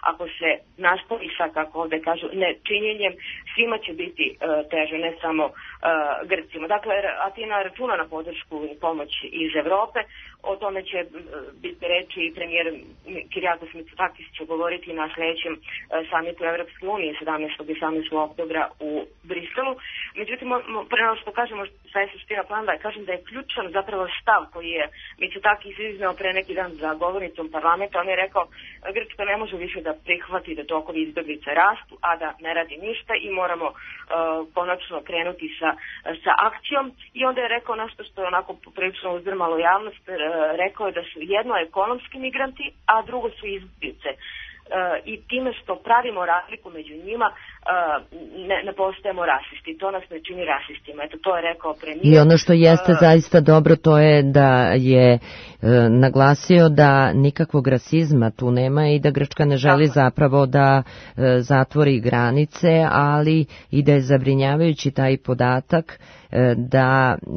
ako se nastavi sa, kako ovde kažu, nečinjenjem, svima će biti uh, teže, ne samo uh, Grcima. Dakle, Atina računa na podršku i pomoć iz Evrope, o tome će uh, biti reči i premijer Kyriakos Mitsotakis će govoriti na sledećem uh, samitu Evropske unije sedamnaestog i osamnaestog oktobra u Briselu. Međutim, pre nego što kažemo šta je suština plana, da kažem da je ključan zapravo stav koji je Mitsotakis izneo pre neki dan za govornicom parlamenta. On je rekao, Grčka ne može više da prihvati da tokovi izbeglica rastu, a da ne radi ništa i moramo uh, konačno krenuti sa, sa akcijom. I onda je rekao nešto što je onako prilično uzdrmalo javnost, uh, rekao je da su jedno ekonomski migranti, a drugo su izbeglice. Uh, i time što pravimo razliku među njima uh, ne, ne postajemo rasisti. To nas ne čini rasistima. Eto, to je rekao premijer. I ono što jeste uh, zaista dobro, to je da je uh, naglasio da nikakvog rasizma tu nema i da Grčka ne želi tako zapravo da uh, zatvori granice, ali i da je zabrinjavajući taj podatak uh, da uh,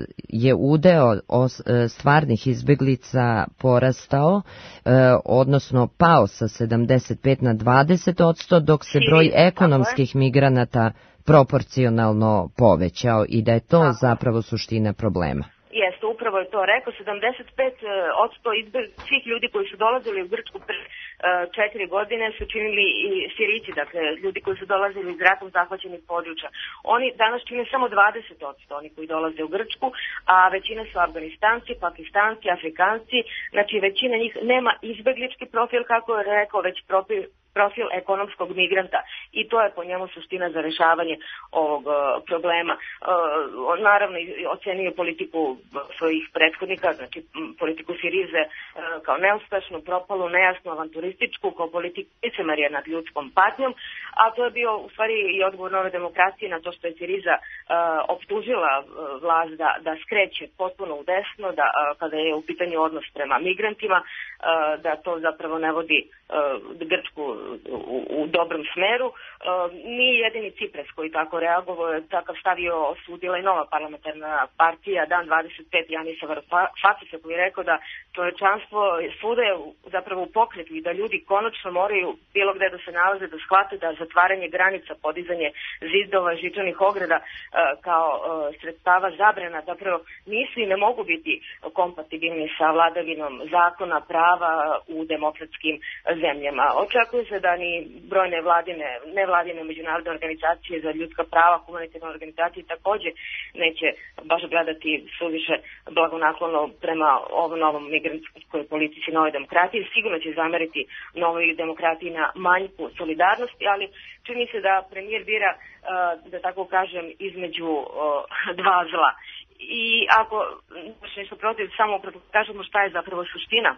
je udeo os, uh, stvarnih izbeglica porastao, uh, odnosno pao sa sedamdeset pet na dvadeset odsto, dok se broj ekonomskih migranata proporcionalno povećao i da je to tako zapravo suština problema. Jeste, upravo je to rekao, sedamdeset pet odsto svih ljudi koji su dolazili u Grčku pre četiri godine su činili i Sirici, dakle ljudi koji su dolazili iz ratom zahvaćenih područja. Oni danas čine samo dvadeset odsto oni koji dolaze u Grčku, a većina su Afganistanci, Pakistanci, Afrikanci, znači većina njih nema izbeglički profil, kako je rekao, već profil profil ekonomskog migranta i to je po njemu suština za rešavanje ovog uh, problema. Uh, naravno ocenio politiku svojih prethodnika, znači politiku Sirize uh, kao neuspešnu, propalu, nejasnu, avanturističku, kao politiku licemerja nad ljudskom patnjom, a to je bio u stvari i odgovor Nove demokracije na to što je Siriza uh, optužila uh, vlast da, da skreće potpuno u desno, da uh, kada je u pitanju odnos prema migrantima, uh, da to zapravo ne vodi uh, Grčku U, u dobrom smeru. E, nije jedini Cipras koji tako reagovao, takav stavio osudila i nova parlamentarna partija Dan dvadeset pet Janisa Varoufakisa koji je rekao da čovečanstvo svuda je zapravo u pokretu i da ljudi konačno moraju bilo gde da se nalaze da shvate da zatvaranje granica, podizanje zidova, žičanih ograda e, kao e, sredstava zabrana zapravo nisu i ne mogu biti kompatibilni sa vladavinom zakona, prava u demokratskim zemljama. Očekuje se da ni brojne vladine, nevladine međunarodne organizacije za ljudska prava, humanitarne organizacije takođe neće baš gledati suviše blagonaklono prema ovom novom migrantskoj politici Nove demokratije. Sigurno će zameriti Novoj demokratiji na manjku solidarnosti, ali čini se da premijer bira, da tako kažem, između dva zla. I ako nešto protiv, samo kažemo šta je zapravo suština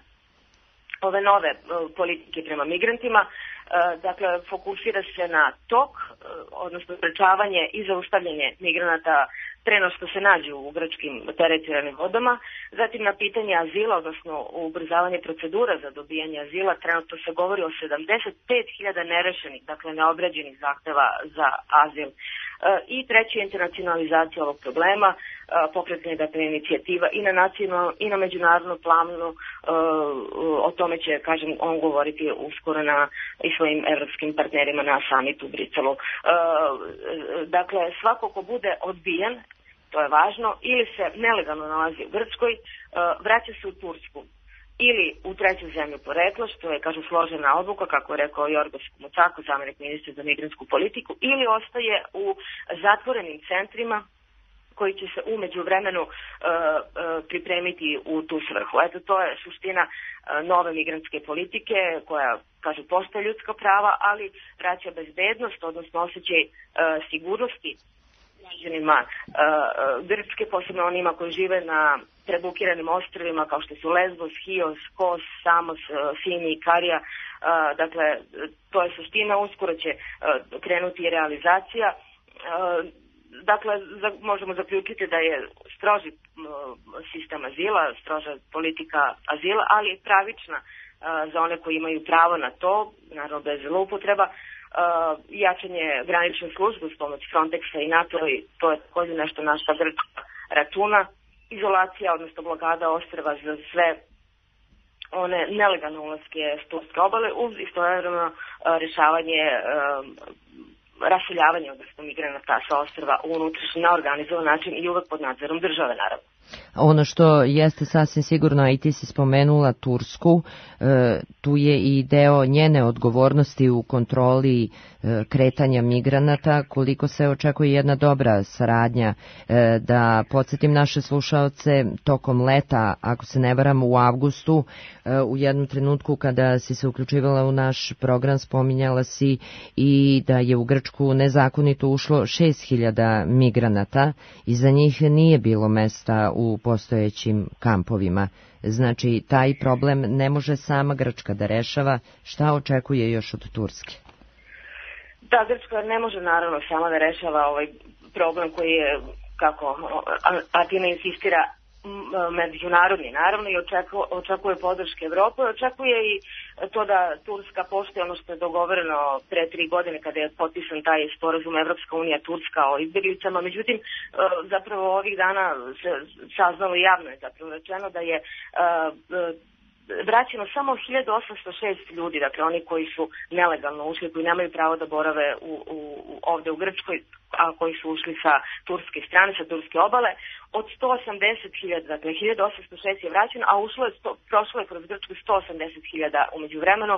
ove nove politike prema migrantima. Dakle, fokusira se na tok, odnosno sprečavanje i zaustavljanje migranata pre nego što se nađu u grčkim teritorijalnim vodama, zatim na pitanje azila, odnosno ubrzavanje procedura za dobijanje azila. Trenutno se govori o sedamdeset pet hiljada nerešenih, dakle neobrađenih zahteva za azil. I treće je internacionalizacija ovog problema, pokretanje dakle inicijativa i na nacionalnom i na međunarodnom planu. O tome će, kažem, on govoriti uskoro na i svojim evropskim partnerima na samitu u Briselu. Dakle, svako ko bude odbijen, to je važno, ili se nelegalno nalazi u Grčkoj, vraća se u Tursku ili u treću zemlju porekla, što je, kažu, složena odluka, kako je rekao Jorgos Koumoutsakos, zamenik ministra za migrantsku politiku, ili ostaje u zatvorenim centrima koji će se umeđu vremenu uh, uh, pripremiti u tu svrhu. Eto, to je suština uh, nove migrantske politike koja, kažu, postoje ljudska prava, ali vraća bezbednost, odnosno osjećaj uh, sigurnosti građanima uh, Grčke, posebno onima koji žive na prebukiranim ostrvima kao što su Lesbos, Chios, Kos, Samos, uh, Sini i Karija. Uh, dakle, to je suština, uskoro će uh, krenuti realizacija. Uh, Dakle, za, možemo zaključiti da je stroži uh, sistem azila, stroža politika azila, ali je pravična uh, za one koji imaju pravo na to, naravno bez zloupotreba. Uh, jačanje granične službe s pomoć Frontexa i NATO, i to je također nešto naša Grčka računa. Izolacija, odnosno blokada ostrva za sve one nelegalne ulaske s turske obale uz istovremeno rešavanje raseljavanje, odnosno migranata sa ostrva u unutrašnji na organizovan način i uvek pod nadzorom države, naravno. Ono što jeste sasvim sigurno, a i ti si spomenula Tursku, e, tu je i deo njene odgovornosti u kontroli e, kretanja migranata, koliko se očekuje jedna dobra saradnja. E, da podsjetim naše slušaoce, tokom leta, ako se ne varam u avgustu, e, u jednom trenutku kada si se uključivala u naš program, spominjala si i da je u Grčku nezakonito ušlo šest hiljada migranata i za njih nije bilo mesta u postojećim kampovima. Znači, taj problem ne može sama Grčka da rešava. Šta očekuje još od Turske? Da, Grčka ne može naravno sama da rešava ovaj problem koji je, kako Atina insistira, međunarodni, naravno, i očekuje, očekuje podrške Evrope, očekuje i to da Turska poštuje ono što je dogovoreno pre tri godine kada je potpisan taj sporazum Evropska unija Turska o izbjeglicama. Međutim, zapravo ovih dana se saznalo javno je zapravo rečeno da je vraćeno samo hiljadu osamsto šest ljudi, dakle oni koji su nelegalno ušli, koji nemaju pravo da borave u, u, ovde u Grčkoj, a koji su ušli sa turske strane, sa turske obale. Od sto osamdeset hiljada, dakle hiljadu osamsto šest je vraćeno, a ušlo je sto, prošlo je kroz Grčku sto osamdeset hiljada umeđu vremenu,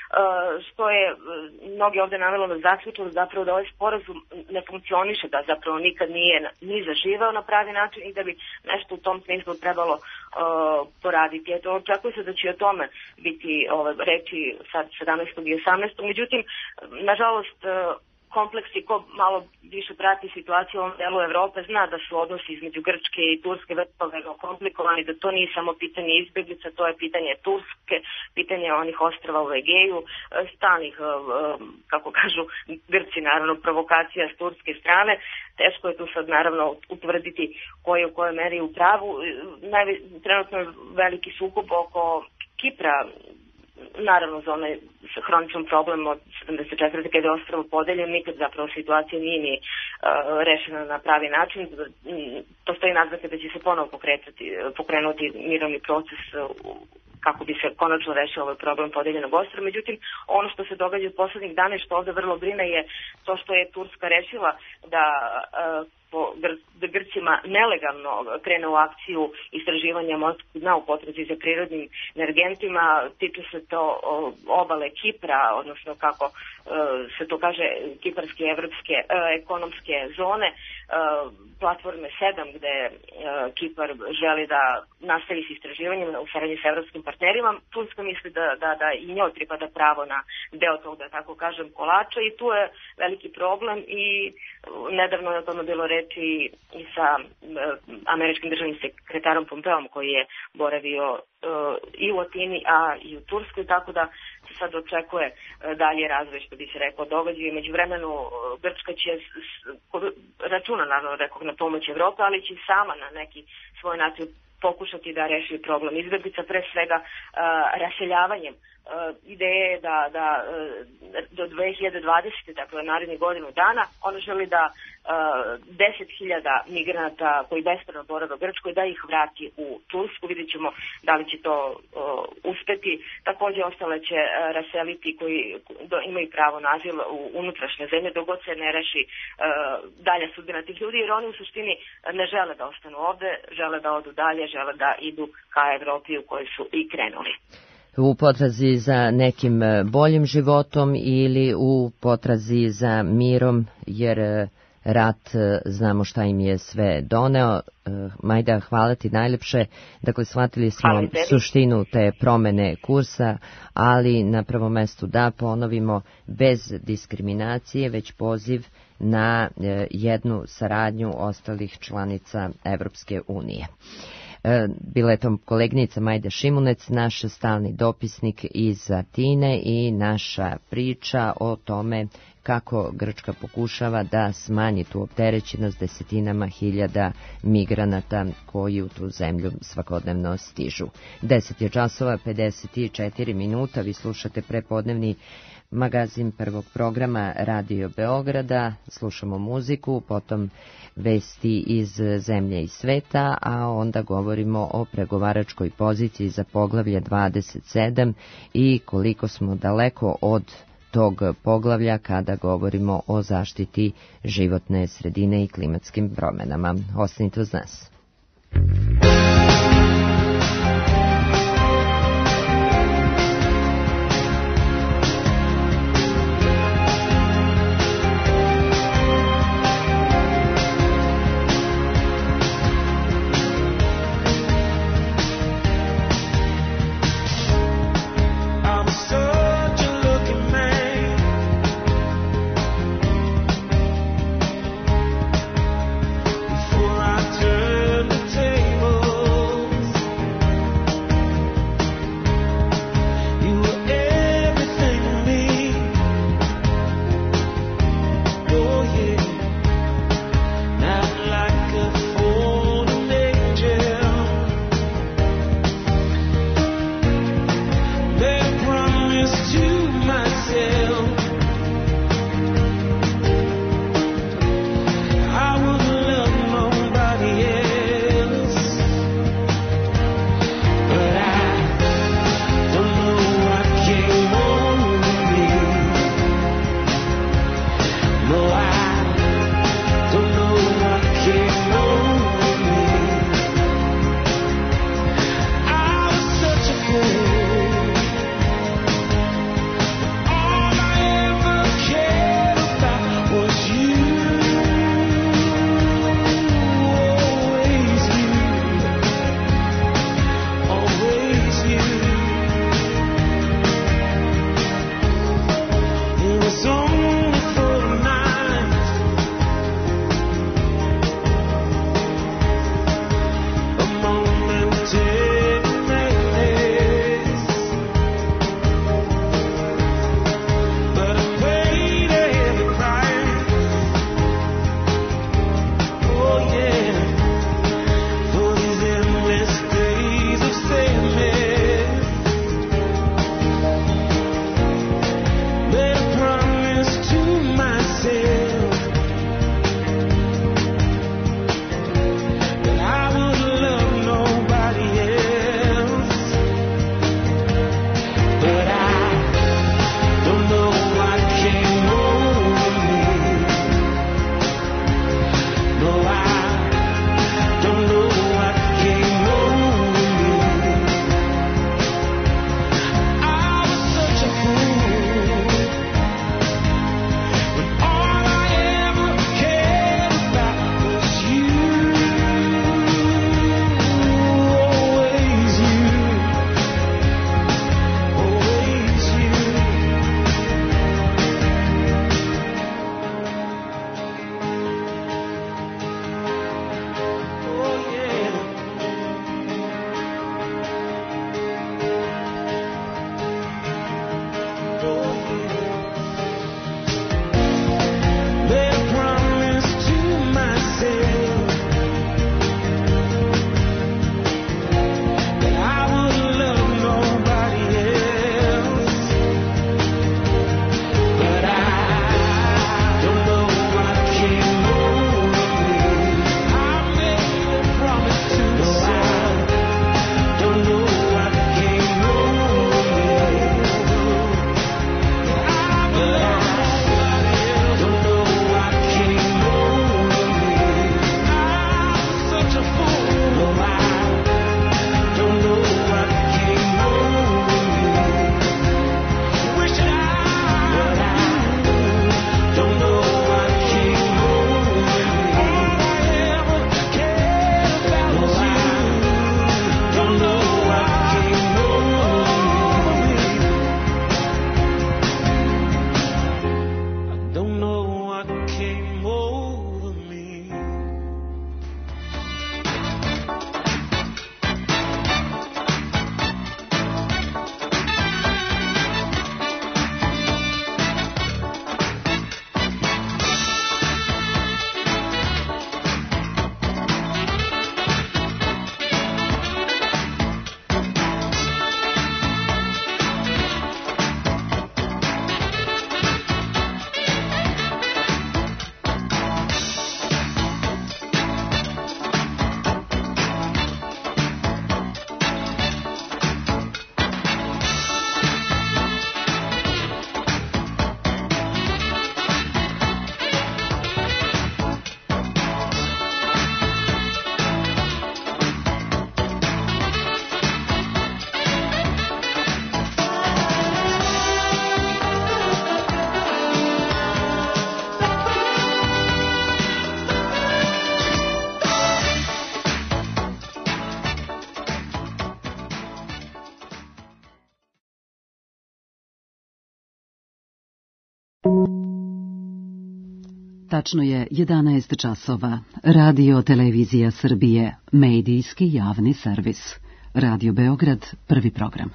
što je mnogi ovde navelo na zaključak zapravo da ovaj sporazum ne funkcioniše, da zapravo nikad nije ni zaživao na pravi način i da bi nešto u tom smislu trebalo uh, poraditi. Eto, očekuje se da će o tome biti ove, reči sad sedamnaestog i osamnaestog Međutim, nažalost, uh, kompleksi, ko malo više prati situaciju u ovom delu Evrope, zna da su odnosi između Grčke i Turske vrlo komplikovani, da to nije samo pitanje izbjeglica, to je pitanje Turske, pitanje onih ostrava u Egeju, stalnih, kako kažu Grci, naravno, provokacija s turske strane. Teško je tu sad, naravno, utvrditi ko je u kojoj meri u pravu. Najve, trenutno je veliki sukob oko Kipra, naravno za onaj hroničan problem od sedamdeset četvrte kada je ostrvo podeljeno, nikad zapravo situacija nije ni uh, rešena na pravi način. Postoji naznaka da će se ponovo pokretati, pokrenuti mirovni proces uh, kako bi se konačno rešio ovaj problem podeljenog ostrva. Međutim, ono što se događa u poslednjih dana i što ovde vrlo brine je to što je Turska rešila da uh, da Grcima nelegalno krene u akciju istraživanja morskog dna u potrazi za prirodnim energentima. Tiče se to obale Kipra, odnosno kako se to kaže, kiparske evropske ekonomske zone, platforme sedam gde Kipar želi da nastavi s istraživanjem u saradnji sa evropskim partnerima. Turska misli da, da, da i njoj pripada pravo na deo tog, da tako kažem, kolača i tu je veliki problem i nedavno je o tome bilo reči i sa američkim državnim sekretarom Pompeom koji je boravio i u Atini, a i u Turskoj, tako da se sad očekuje dalje razvoj, što bi se rekao, događaju. Među vremenu Grčka će računa, naravno, rekao, na pomoć Evrope, ali će sama na neki svoj način pokušati da reši problem izbjeglica, pre svega uh, raseljavanjem. Uh, ideja je da, da uh, do dve hiljade dvadesete dakle narednih godinu dana, ona želi da uh, deset hiljada migranata koji bespravno borave u Grčkoj, da ih vrati u Tursku. Vidjet ćemo da li će to uh, uspeti. Također ostale će uh, raseliti koji do, imaju pravo na azil u unutrašnje zemlje, dok god se ne reši uh, dalja sudbina tih ljudi, jer oni u suštini ne žele da ostanu ovde, žele da odu dalje, žele da idu ka Evropi u kojoj su i krenuli. U potrazi za nekim boljim životom ili u potrazi za mirom, jer rat znamo šta im je sve doneo. Majda, hvala ti najlepše. Dakle, shvatili smo suštinu te promene kursa, ali na prvom mestu da ponovimo, bez diskriminacije, već poziv na jednu saradnju ostalih članica Evropske unije. Bila je to koleginica Majda Šimunec, naš stalni dopisnik iz Atine, i naša priča o tome kako Grčka pokušava da smanji tu opterećenost desetinama hiljada migranata koji u tu zemlju svakodnevno stižu. deset je časova, pedeset četiri minuta, vi slušate prepodnevni magazin prvog programa Radio Beograda, slušamo muziku, potom vesti iz zemlje i sveta, a onda govorimo o pregovaračkoj poziciji za poglavlje dvadeset sedam i koliko smo daleko od tog poglavlja kada govorimo o zaštiti životne sredine i klimatskim promjenama. Ostanite uz nas. Before I turn the table Tačno je jedanaest časova. Radio Televizija Srbije, medijski javni servis. Radio Beograd, prvi program.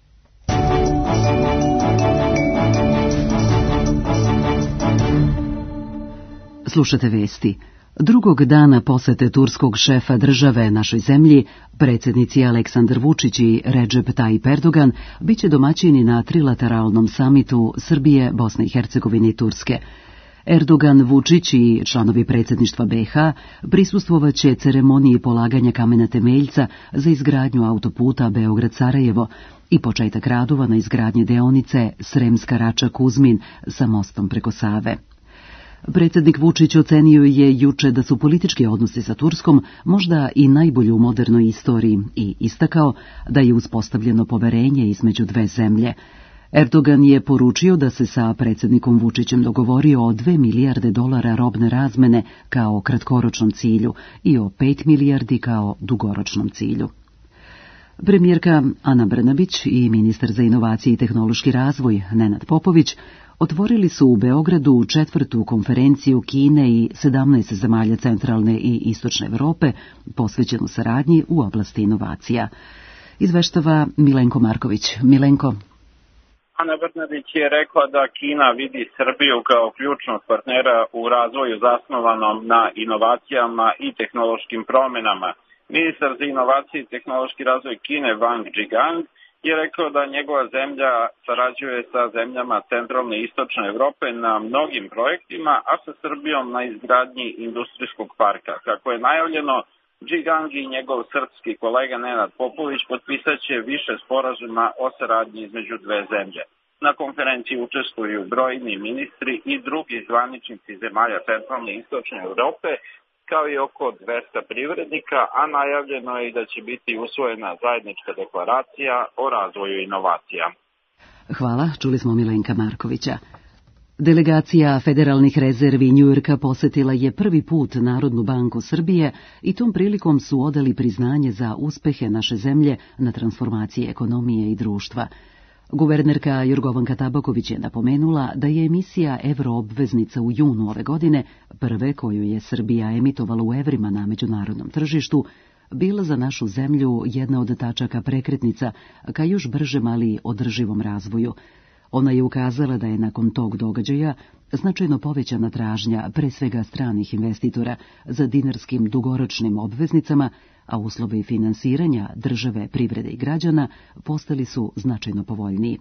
Slušate vesti. Drugog dana posete turskog šefa države našoj zemlji, predsjednici Aleksandar Vučić i Recep Tayyip Erdogan biće domaćini na trilateralnom samitu Srbije, Bosne i Hercegovine i Turske. Erdogan, Vučić i članovi predsjedništva be ha prisustvovaće ceremoniji polaganja kamena temeljca za izgradnju autoputa Beograd-Sarajevo i početak radova na izgradnji deonice Sremska Rača-Kuzmin sa mostom preko Save. Predsjednik Vučić ocenio je juče da su politički odnosi sa Turskom možda i najbolji u modernoj istoriji i istakao da je uspostavljeno poverenje između dve zemlje. Erdogan je poručio da se sa predsjednikom Vučićem dogovorio o dve milijarde dolara robne razmene kao kratkoročnom cilju i o pet milijardi kao dugoročnom cilju. Premijerka Ana Brnabić i ministar za inovacije i tehnološki razvoj Nenad Popović otvorili su u Beogradu četvrtu konferenciju Kine i sedamnaest zemalja centralne i istočne Evrope posvećenu saradnji u oblasti inovacija. Izveštava Milenko Marković. Milenko. Ana Brnabić je rekla da Kina vidi Srbiju kao ključnog partnera u razvoju zasnovanom na inovacijama i tehnološkim promenama. Ministar za inovacije i tehnološki razvoj Kine Wang Zhigang je rekao da njegova zemlja sarađuje sa zemljama centralne i istočne Evrope na mnogim projektima, a sa Srbijom na izgradnji industrijskog parka. Kako je najavljeno, Zhigang i njegov srpski kolega Nenad Popović potpisat će više sporazuma o saradnji između dve zemlje. Na konferenciji učestvuju brojni ministri i drugi zvaničnici zemalja centralne i istočne Evrope, kao i oko dvesta privrednika, a najavljeno je i da će biti usvojena zajednička deklaracija o razvoju inovacija. Hvala, čuli smo Milenka Markovića. Delegacija Federalnih rezervi Njujorka posetila je prvi put Narodnu banku Srbije i tom prilikom su odali priznanje za uspehe naše zemlje na transformaciji ekonomije i društva. Guvernerka Jorgovanka Tabaković je napomenula da je emisija evroobveznica u junu ove godine, prve koju je Srbija emitovala u evrima na međunarodnom tržištu, bila za našu zemlju jedna od tačaka prekretnica ka još bržem, ali održivom razvoju. Ona je ukazala da je nakon tog događaja značajno povećana tražnja, pre svega stranih investitora, za dinarskim dugoročnim obveznicama, a uslovi finansiranja države, privrede i građana postali su značajno povoljniji.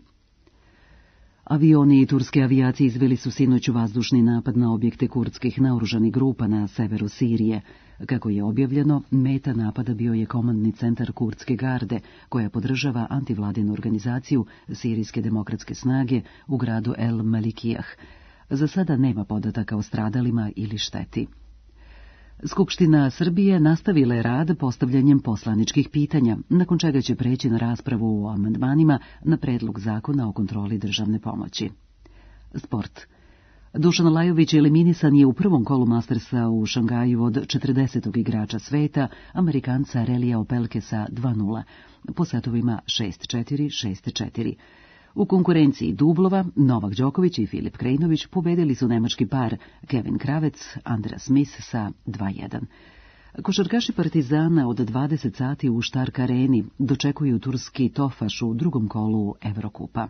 Avioni turske avijacije izveli su sinoć vazdušni napad na objekte kurdskih naoružanih grupa na severu Sirije. Kako je objavljeno, meta napada bio je komandni centar kurdske garde, koja podržava antivladinu organizaciju Sirijske demokratske snage u gradu El Malikijah. Za sada nema podataka o stradalima ili šteti. Skupština Srbije nastavila je rad postavljanjem poslaničkih pitanja, nakon čega će preći na raspravu o amandmanima na predlog zakona o kontroli državne pomoći. Sport. Dušan Lajović eliminisan je u prvom kolu Mastersa u Šangaju od četrdesetog igrača sveta, Amerikanca Relija Opelkesa dva nula, po setovima šest četiri, šest četiri. U konkurenciji dublova, Novak Đoković i Filip Krejnović pobedili su nemački par Kevin Kravec, Andreas Smith sa dva jedan. Košarkaši Partizana od dvadeset sati u Štark areni dočekuju turski Tofaš u drugom kolu Evrokupa.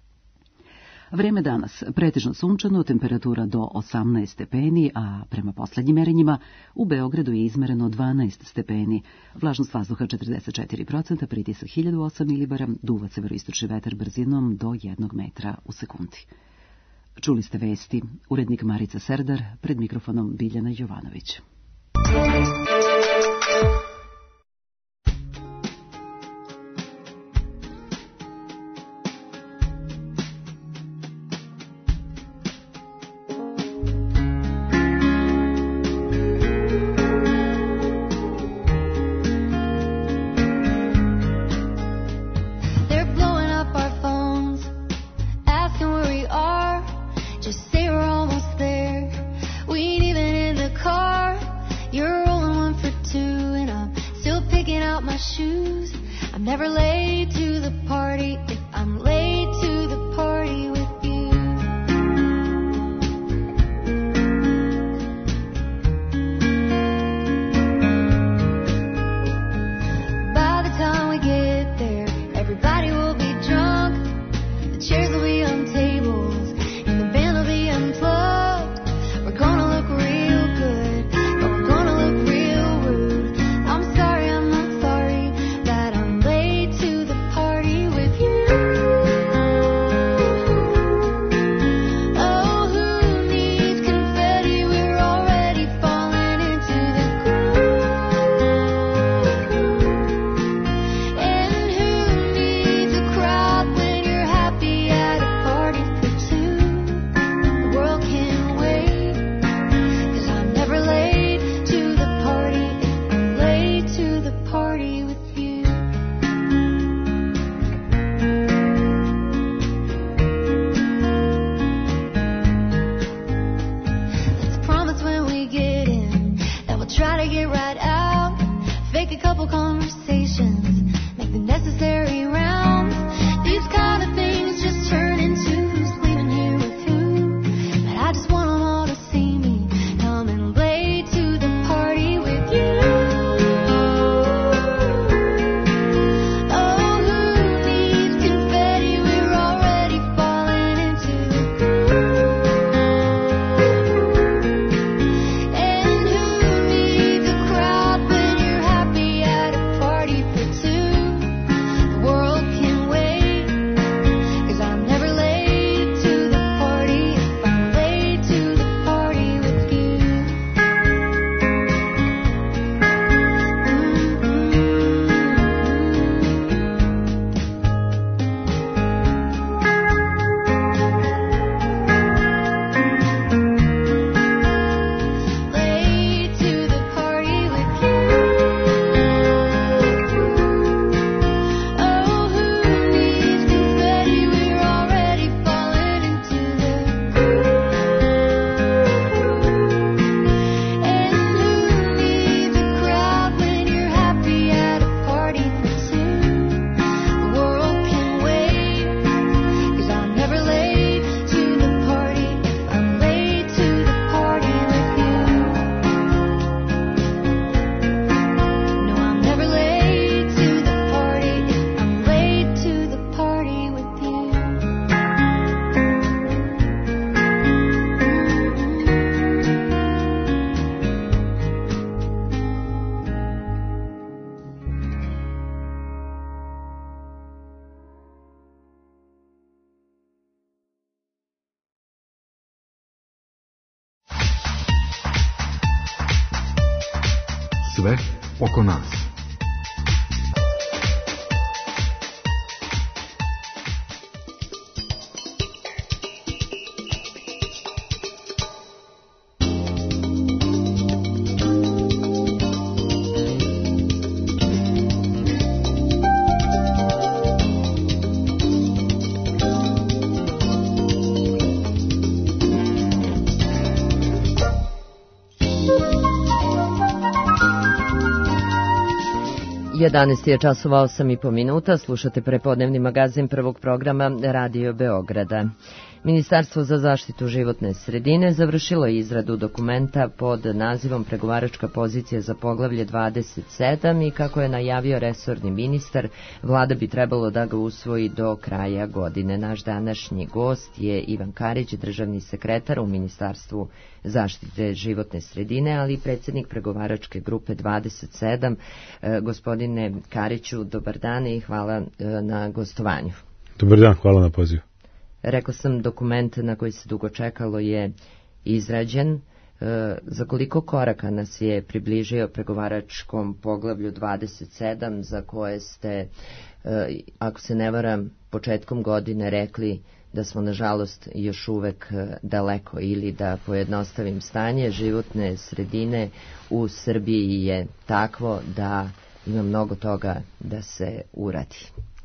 Vreme danas, pretežno sunčano, temperatura do osamnaest stepeni, a prema poslednjim merenjima u Beogradu je izmereno dvanaest stepeni. Vlažnost vazduha četrdeset četiri procenta, pritisak hiljadu osam milibara, duva severoistočni vetar brzinom do jednog metra u sekundi. Čuli ste vesti, urednik Marica Serdar, pred mikrofonom Biljana Jovanović. Sve oko nas. jedanaest je časova osam i po minuta, slušate prepodnevni magazin prvog programa Radio Beograda. Ministarstvo za zaštitu životne sredine završilo je izradu dokumenta pod nazivom Pregovaračka pozicija za poglavlje dvadeset sedam i kako je najavio resorni ministar, vlada bi trebalo da ga usvoji do kraja godine. Naš današnji gost je Ivan Karić, državni sekretar u Ministarstvu zaštite životne sredine, ali i predsjednik pregovaračke grupe dvadeset sedam. E, gospodine Kariću, dobar dan i hvala e, na gostovanju. Dobar dan, hvala na pozivu. Rekao sam, dokument na koji se dugo čekalo je izrađen. E, za koliko koraka nas je približio pregovaračkom poglavlju dvadeset sedam za koje ste, e, ako se ne varam, početkom godine rekli da smo nažalost još uvek daleko, ili da pojednostavim, stanje životne sredine u Srbiji je takvo da ima mnogo toga da se uradi.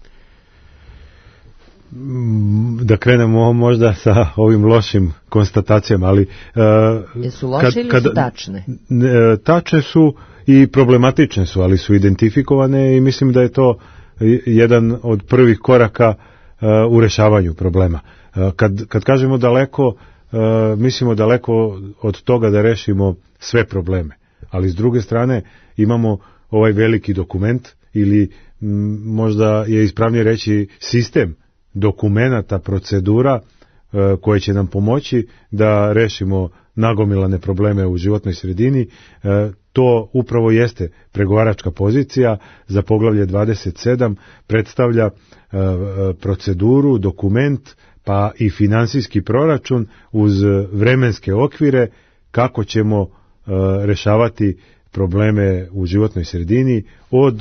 Da krenemo možda sa ovim lošim konstatacijama, ali... Uh, Jesu loše kad, ili kad, su tačne? Tačne su i problematične su, ali su identifikovane i mislim da je to jedan od prvih koraka uh, u rešavanju problema. Uh, kad, kad kažemo daleko, uh, mislimo daleko od toga da rešimo sve probleme, ali s druge strane imamo ovaj veliki dokument ili m, možda je ispravnije reći sistem dokumenata, procedura e, koje će nam pomoći da rešimo nagomilane probleme u životnoj sredini. E, to upravo jeste pregovaračka pozicija za poglavlje dvadeset sedam, predstavlja e, proceduru, dokument, pa i finansijski proračun uz vremenske okvire kako ćemo e, rešavati probleme u životnoj sredini od,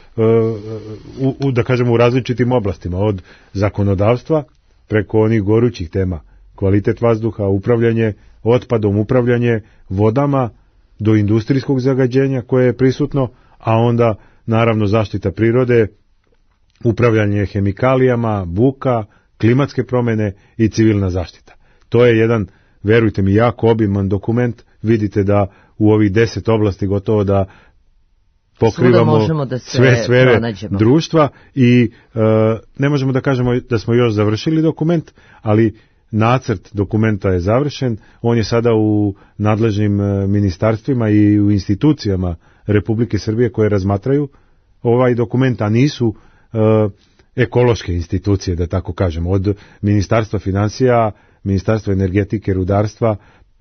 u, u, da kažemo, u različitim oblastima, od zakonodavstva preko onih gorućih tema, kvalitet vazduha, upravljanje otpadom, upravljanje vodama, do industrijskog zagađenja koje je prisutno, a onda naravno zaštita prirode, upravljanje hemikalijama, buka, klimatske promjene i civilna zaštita. To je jedan, verujte mi, jako obiman dokument. Vidite da u ovih deset oblasti gotovo da pokrivamo da sve sfere pronađemo. Društva i e, ne možemo da kažemo da smo još završili dokument, ali nacrt dokumenta je završen, on je sada u nadležnim ministarstvima i u institucijama Republike Srbije koje razmatraju ovaj dokument, a nisu e, ekološke institucije, da tako kažemo, od Ministarstva financija, Ministarstva energetike, rudarstva,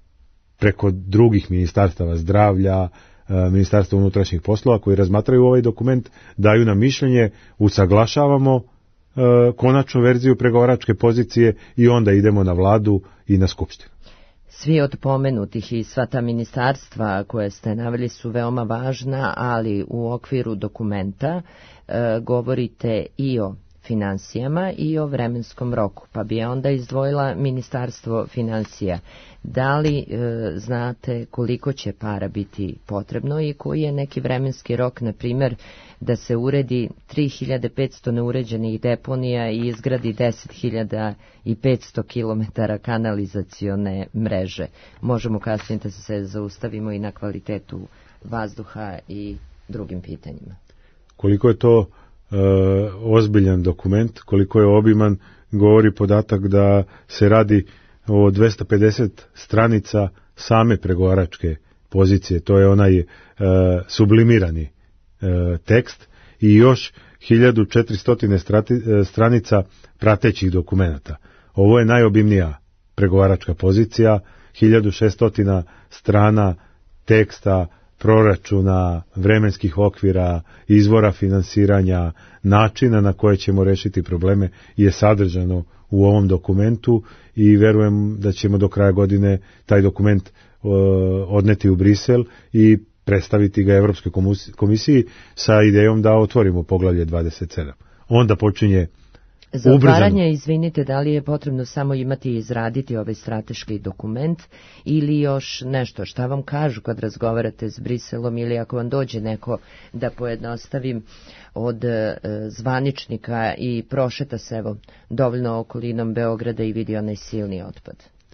preko drugih ministarstava, zdravlja, Ministarstva unutrašnjih poslova koji razmatraju ovaj dokument, daju nam mišljenje, usaglašavamo konačnu verziju pregovaračke pozicije i onda idemo na vladu i na skupštinu. Svi od pomenutih i sva ta ministarstva koje ste naveli su veoma važna, ali u okviru dokumenta e, govorite i o finansijama i o vremenskom roku, pa bi ja onda izdvojila Ministarstvo financija. Da li e, znate koliko će para biti potrebno i koji je neki vremenski rok, na primjer, da se uredi tri hiljade petsto neuređenih deponija i izgradi deset hiljada petsto kilometara kanalizacione mreže? Možemo kasnije da se zaustavimo i na kvalitetu vazduha i drugim pitanjima. Koliko je to e, ozbiljan dokument, koliko je obiman, govori podatak da se radi o dvesta pedeset stranica same pregovaračke pozicije. To je onaj e, sublimirani e, tekst i još hiljadu četiristo stranica pratećih dokumenata. Ovo je najobimnija pregovaračka pozicija, hiljadu šesto strana teksta, proračuna, vremenskih okvira, izvora finansiranja, načina na koje ćemo rešiti probleme je sadržano u ovom dokumentu i verujem da ćemo do kraja godine taj dokument uh, odneti u Brisel i predstaviti ga Evropskoj komisiji sa idejom da otvorimo poglavlje dvadeset sedam. Onda počinje Za ubrzano. otvaranje, izvinite, da li je potrebno samo imati i izraditi ovaj strateški dokument ili još nešto? Šta vam kažu kad razgovarate s Briselom ili ako vam dođe neko, da pojednostavim, od e, zvaničnika i prošeta se evo dovoljno okolinom Beograda i vidi onaj silni otpad?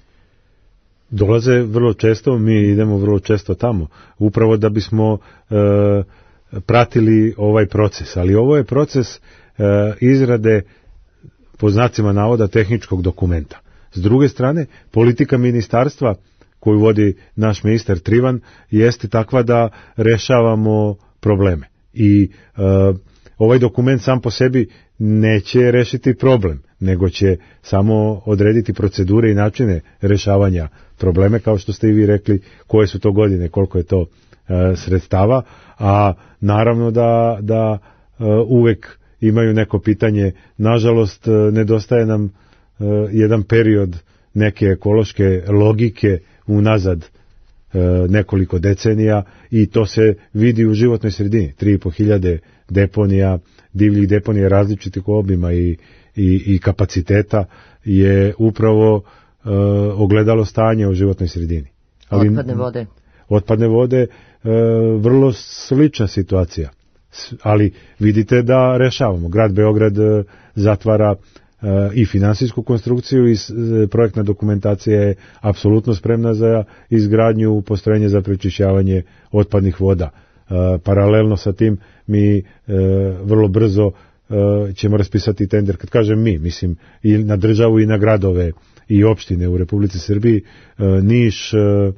Dolaze vrlo često, mi idemo vrlo često tamo, upravo da bismo e, pratili ovaj proces, ali ovo je proces e, izrade, po znacima navoda, tehničkog dokumenta. S druge strane, politika ministarstva koju vodi naš ministar Trivan jeste takva da rešavamo probleme. I e, ovaj dokument sam po sebi neće rešiti problem, nego će samo odrediti procedure i načine rešavanja probleme, kao što ste i vi rekli, koje su to godine, koliko je to e, sredstava, a naravno da, da e, uvek imaju neko pitanje. Nažalost, nedostaje nam uh, jedan period neke ekološke logike unazad uh, nekoliko decenija i to se vidi u životnoj sredini. tri i po hiljade deponija, divljih deponija različitih obima i, i, i kapaciteta je upravo uh, ogledalo stanje u životnoj sredini. Ali, otpadne vode. Otpadne vode, uh, vrlo slična situacija. Ali vidite da rešavamo. Grad Beograd zatvara i finansijsku konstrukciju i projektna dokumentacija je apsolutno spremna za izgradnju postrojenja za prečišćavanje otpadnih voda. Paralelno sa tim mi vrlo brzo ćemo raspisati tender. Kad kažem mi, mislim i na državu i na gradove i opštine u Republici Srbiji, Niš,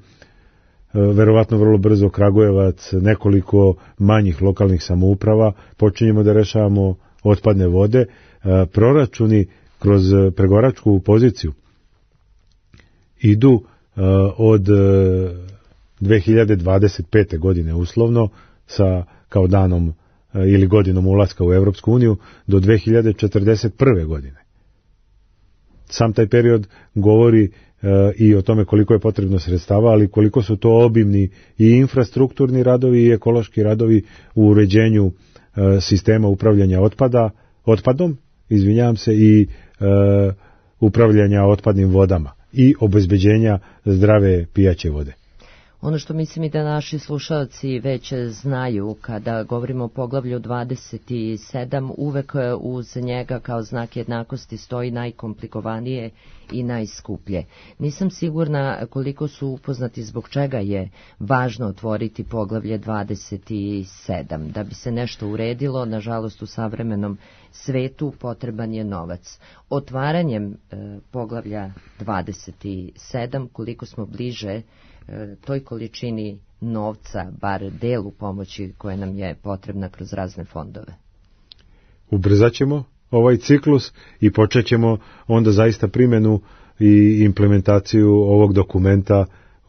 verovatno vrlo brzo Kragujevac, nekoliko manjih lokalnih samouprava, počinjemo da rešavamo otpadne vode. Proračuni kroz pregovaračku poziciju idu od dve hiljade dvadeset pete. godine uslovno, sa kao danom ili godinom ulaska u Evropsku uniju, do dve hiljade četrdeset prve. godine. Sam taj period govori i o tome koliko je potrebno sredstava, ali koliko su to obimni i infrastrukturni radovi i ekološki radovi u uređenju sistema upravljanja otpada, otpadom, izvinjavam se, i e, upravljanja otpadnim vodama i obezbeđenja zdrave pijaće vode. Ono što mislim i da naši slušalci već znaju, kada govorimo o poglavlju dvadeset sedam, uvek uz njega kao znak jednakosti stoji najkomplikovanije i najskuplje. Nisam sigurna koliko su upoznati zbog čega je važno otvoriti poglavlje dvadeset sedam. Da bi se nešto uredilo, nažalost u savremenom svetu potreban je novac. Otvaranjem e, poglavlja dvadeset sedam, koliko smo bliže toj količini novca, bar delu pomoći koja nam je potrebna kroz razne fondove. Ubrzat ćemo ovaj ciklus i počet ćemo onda zaista primjenu i implementaciju ovog dokumenta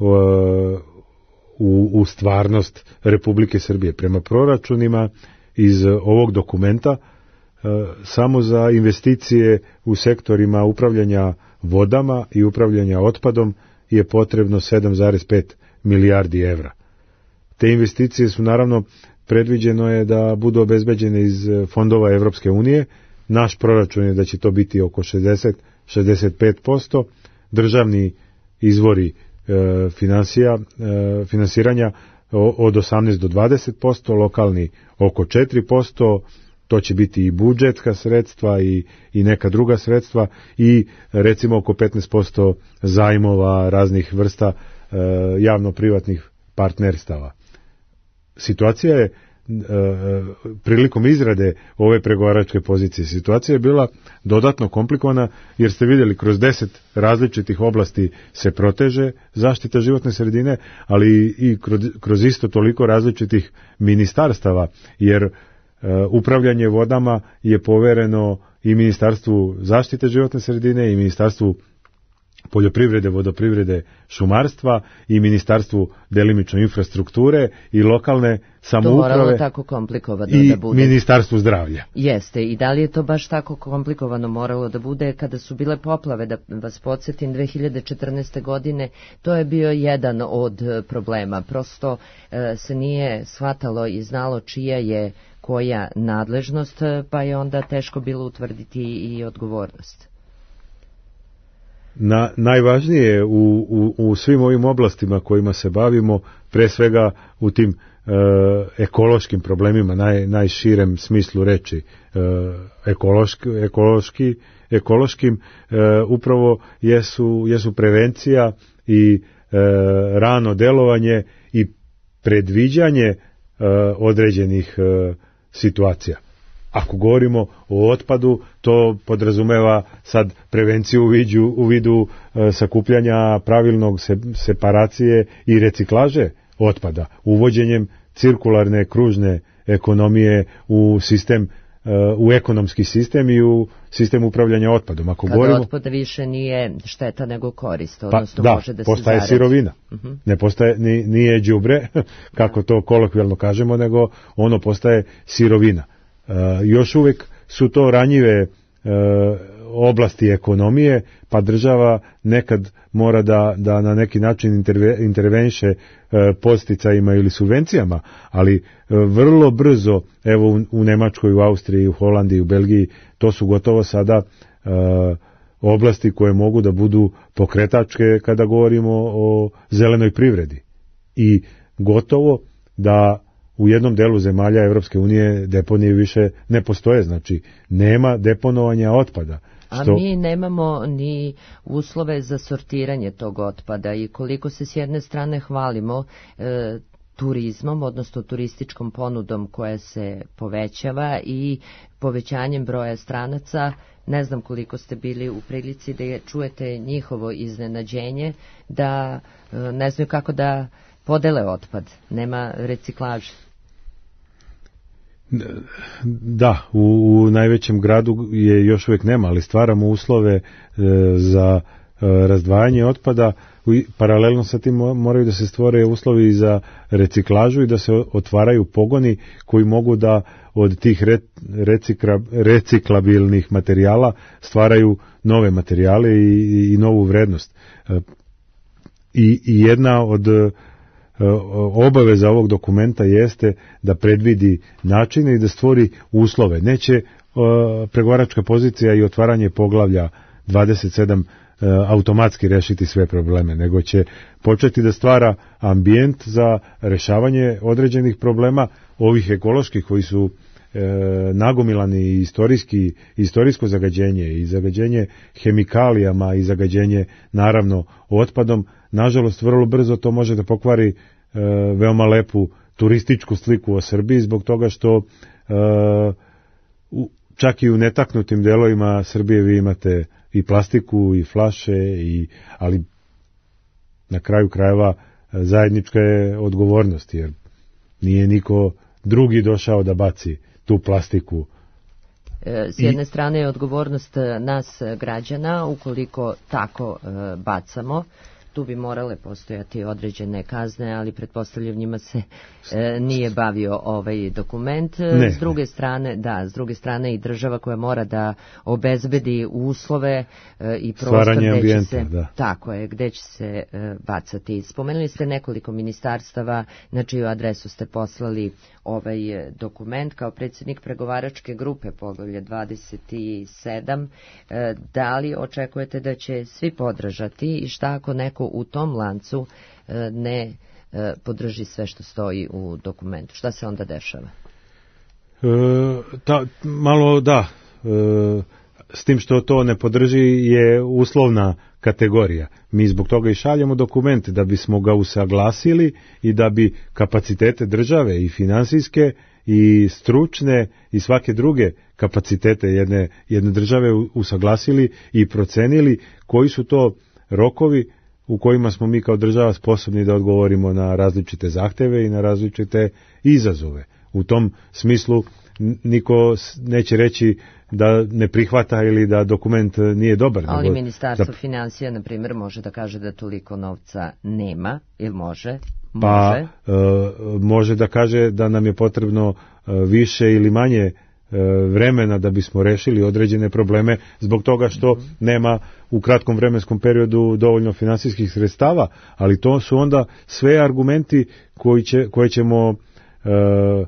u, u stvarnost Republike Srbije. Prema proračunima iz ovog dokumenta, samo za investicije u sektorima upravljanja vodama i upravljanja otpadom je potrebno sedam zarez pet milijardi evra. Te investicije su naravno, predviđeno je da budu obezbeđene iz fondova Evropske unije. Naš proračun je da će to biti oko šezdeset do šezdeset pet posto. Državni izvori e, finansija, e, finansiranja od osamnaest do dvadeset posto, lokalni oko četiri posto, to će biti i budžetska sredstva i, i neka druga sredstva i recimo oko petnaest posto zajmova raznih vrsta e, javno-privatnih partnerstava. Situacija je e, prilikom izrade ove pregovaračke pozicije, situacija je bila dodatno komplikovana jer ste vidjeli kroz deset različitih oblasti se proteže zaštita životne sredine, ali i kroz, kroz isto toliko različitih ministarstava, jer upravljanje vodama je povereno i Ministarstvu zaštite životne sredine i Ministarstvu poljoprivrede, vodoprivrede, šumarstva i ministarstvu delimično infrastrukture i lokalne samouprave. To moralo tako komplikovano i da bude. Ministarstvu zdravlja. Jeste, i da li je to baš tako komplikovano moralo da bude kada su bile poplave, da vas podsjetim, dve hiljade četrnaeste. godine, to je bio jedan od problema. Prosto e, se nije shvatalo i znalo čija je koja nadležnost, pa je onda teško bilo utvrditi i odgovornost. Na, najvažnije u, u, u svim ovim oblastima kojima se bavimo, pre svega u tim e, ekološkim problemima, naj, najširem smislu reči, e, ekološki, ekološki, ekološkim, e, upravo jesu, jesu prevencija i e, rano delovanje i predviđanje e, određenih e, situacija. Ako govorimo o otpadu, to podrazumeva sad prevenciju u vidu, u vidu e, sakupljanja pravilnog se, separacije i reciklaže otpada, uvođenjem cirkularne kružne ekonomije u sistem, e, u ekonomski sistem i u sistem upravljanja otpadom. Ako Kada govorimo, otpad više nije šteta nego korist, pa, odnosno da, može da se postaje zaradi. sirovina. Uh-huh. Ne postaje, ni, nije đubre, kako to kolokvijalno kažemo, nego ono postaje sirovina. Uh, još uvijek su to ranjive uh, oblasti ekonomije, pa država nekad mora da, da na neki način interve, intervenše uh, podsticajima ili subvencijama, ali uh, vrlo brzo, evo u, u Nemačkoj, u Austriji, u Holandiji, u Belgiji, to su gotovo sada uh, oblasti koje mogu da budu pokretačke kada govorimo o zelenoj privredi. I gotovo da u jednom delu zemalja Evropske unije deponije više ne postoje, znači nema deponovanja otpada. Što... A mi nemamo ni uslove za sortiranje tog otpada i koliko se s jedne strane hvalimo e, turizmom, odnosno turističkom ponudom koja se povećava i povećanjem broja stranaca, ne znam koliko ste bili u prilici da je, čujete njihovo iznenađenje, da e, ne znaju kako da podele otpad, nema reciklaže. Da, u, u najvećem gradu je još uvijek nema, ali stvaramo uslove e, za e, razdvajanje otpada. U, paralelno sa tim moraju da se stvore uslovi za reciklažu i da se otvaraju pogoni koji mogu da od tih re, recikra, reciklabilnih materijala stvaraju nove materijale i, i novu vrednost. E, i, I jedna od obaveza ovog dokumenta jeste da predvidi načine i da stvori uslove. Neće uh, pregovaračka pozicija i otvaranje poglavlja dvadeset sedam uh, automatski rešiti sve probleme, nego će početi da stvara ambijent za rešavanje određenih problema, ovih ekoloških koji su e, nagomilani istorijski, istorijsko zagađenje i zagađenje hemikalijama i zagađenje naravno otpadom. Nažalost, vrlo brzo to može da pokvari e, veoma lepu turističku sliku o Srbiji zbog toga što e, u, čak i u netaknutim delovima Srbije vi imate i plastiku i flaše, i, ali na kraju krajeva zajednička je odgovornost, jer nije niko drugi došao da baci tu plastiku. S jedne strane je odgovornost nas građana, ukoliko tako e, bacamo. Tu bi morale postojati određene kazne, ali pretpostavljam njima se e, nije bavio ovaj dokument. Ne. S druge strane, da, s druge strane i država koja mora da obezbedi uslove e, i prostor gde ambijenta, će se, da. tako je, gde će se e, bacati. Spomenuli ste nekoliko ministarstava, na čiju adresu ste poslali ovaj dokument kao predsjednik pregovaračke grupe poglavlja dvadeset sedam. E, da li očekujete da će svi podržati i šta ako neko u tom lancu e, ne e, podrži sve što stoji u dokumentu? Šta se onda dešava? E, ta, malo da, e, s tim što to ne podrži je uslovna kategorija. Mi zbog toga i šaljemo dokumente da bismo ga usaglasili i da bi kapacitete države i finansijske i stručne i svake druge kapacitete jedne, jedne države usaglasili i procenili koji su to rokovi u kojima smo mi kao država sposobni da odgovorimo na različite zahteve i na različite izazove. U tom smislu niko neće reći da ne prihvata ili da dokument nije dobar. Ali nego Ministarstvo da, financija, na primjer, može da kaže da toliko novca nema, ili može? Može. Pa e, može da kaže da nam je potrebno e, više ili manje e, vremena da bismo rešili određene probleme zbog toga što mm-hmm. nema u kratkom vremenskom periodu dovoljno finansijskih sredstava, ali to su onda sve argumenti koji će, koje ćemo e,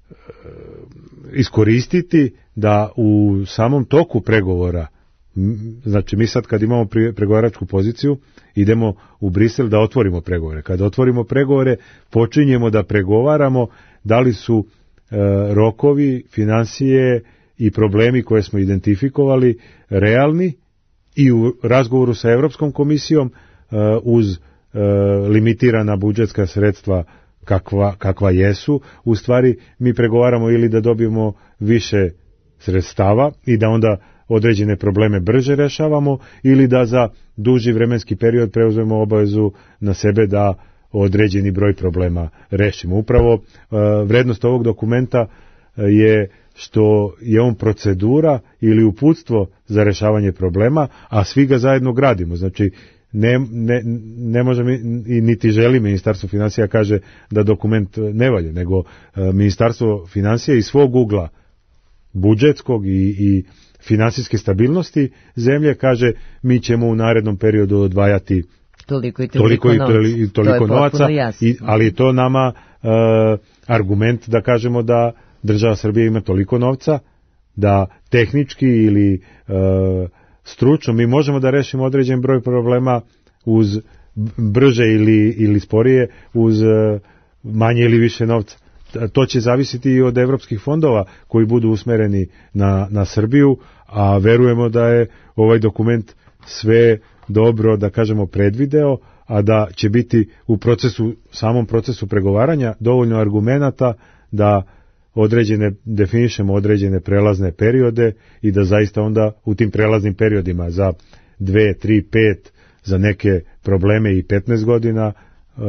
iskoristiti da u samom toku pregovora, znači mi sad kad imamo pregovaračku poziciju, idemo u Brisel da otvorimo pregovore. Kad otvorimo pregovore, počinjemo da pregovaramo da li su e, rokovi, finansije i problemi koje smo identifikovali realni i u razgovoru sa Evropskom komisijom e, uz e, limitirana budžetska sredstva kakva, kakva jesu, u stvari mi pregovaramo ili da dobijemo više sredstava i da onda određene probleme brže rešavamo ili da za duži vremenski period preuzmemo obavezu na sebe da određeni broj problema rešimo. Upravo vrednost ovog dokumenta je što je on procedura ili uputstvo za rešavanje problema, a svi ga zajedno gradimo. Znači, ne, ne, ne može mi, i niti želi Ministarstvo financija kaže da dokument ne valja, nego Ministarstvo financija iz svog ugla budžetskog i, i finansijske stabilnosti zemlje kaže mi ćemo u narednom periodu odvajati toliko i toliko, toliko, i, i, i toliko to novaca, i, ali je to nama uh, argument da kažemo da država Srbije ima toliko novca, da tehnički ili uh, stručno mi možemo da rešimo određen broj problema uz brže ili, ili sporije, uz uh, manje ili više novca. To će zavisiti i od evropskih fondova koji budu usmereni na, na Srbiju, a verujemo da je ovaj dokument sve dobro, da kažemo, predvideo, a da će biti u procesu, samom procesu pregovaranja dovoljno argumenata da određene, definišemo određene prelazne periode i da zaista onda u tim prelaznim periodima za dve, tri, pet, za neke probleme i petnaest godina e,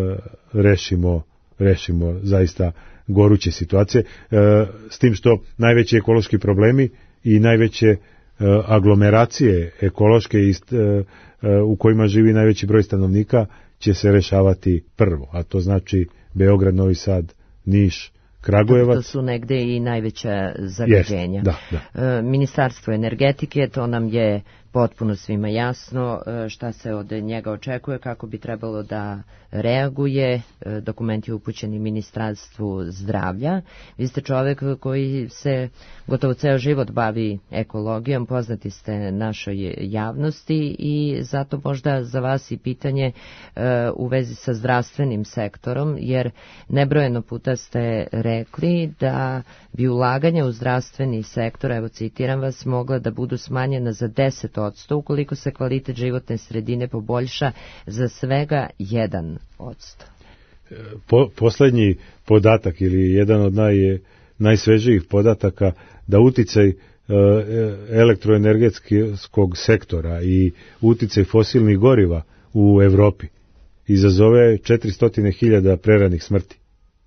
rešimo rešimo zaista goruće situacije, e, s tim što najveći ekološki problemi i najveće e, aglomeracije ekološke e, e, u kojima živi najveći broj stanovnika će se rešavati prvo, a to znači Beograd, Novi Sad, Niš, Kragujevac. To su negde i najveća zagađenja. Jest, da, da. E, Ministarstvo energetike, to nam je potpuno svima jasno šta se od njega očekuje, kako bi trebalo da reaguje. Dokument je upućen i Ministarstvu zdravlja. Vi ste čovek koji se gotovo ceo život bavi ekologijom, poznati ste našoj javnosti i zato možda za vas i pitanje u vezi sa zdravstvenim sektorom, jer nebrojeno puta ste rekli da bi ulaganja u zdravstveni sektor, evo citiram vas, mogla da budu smanjena za deset odsto ukoliko se kvalitet životne sredine poboljša za svega jedan odsto. Po, poslednji podatak ili jedan od naj, najsvežijih podataka da uticaj e, elektroenergetskog sektora i uticaj fosilnih goriva u Evropi izazove četiristo hiljada preranih smrti.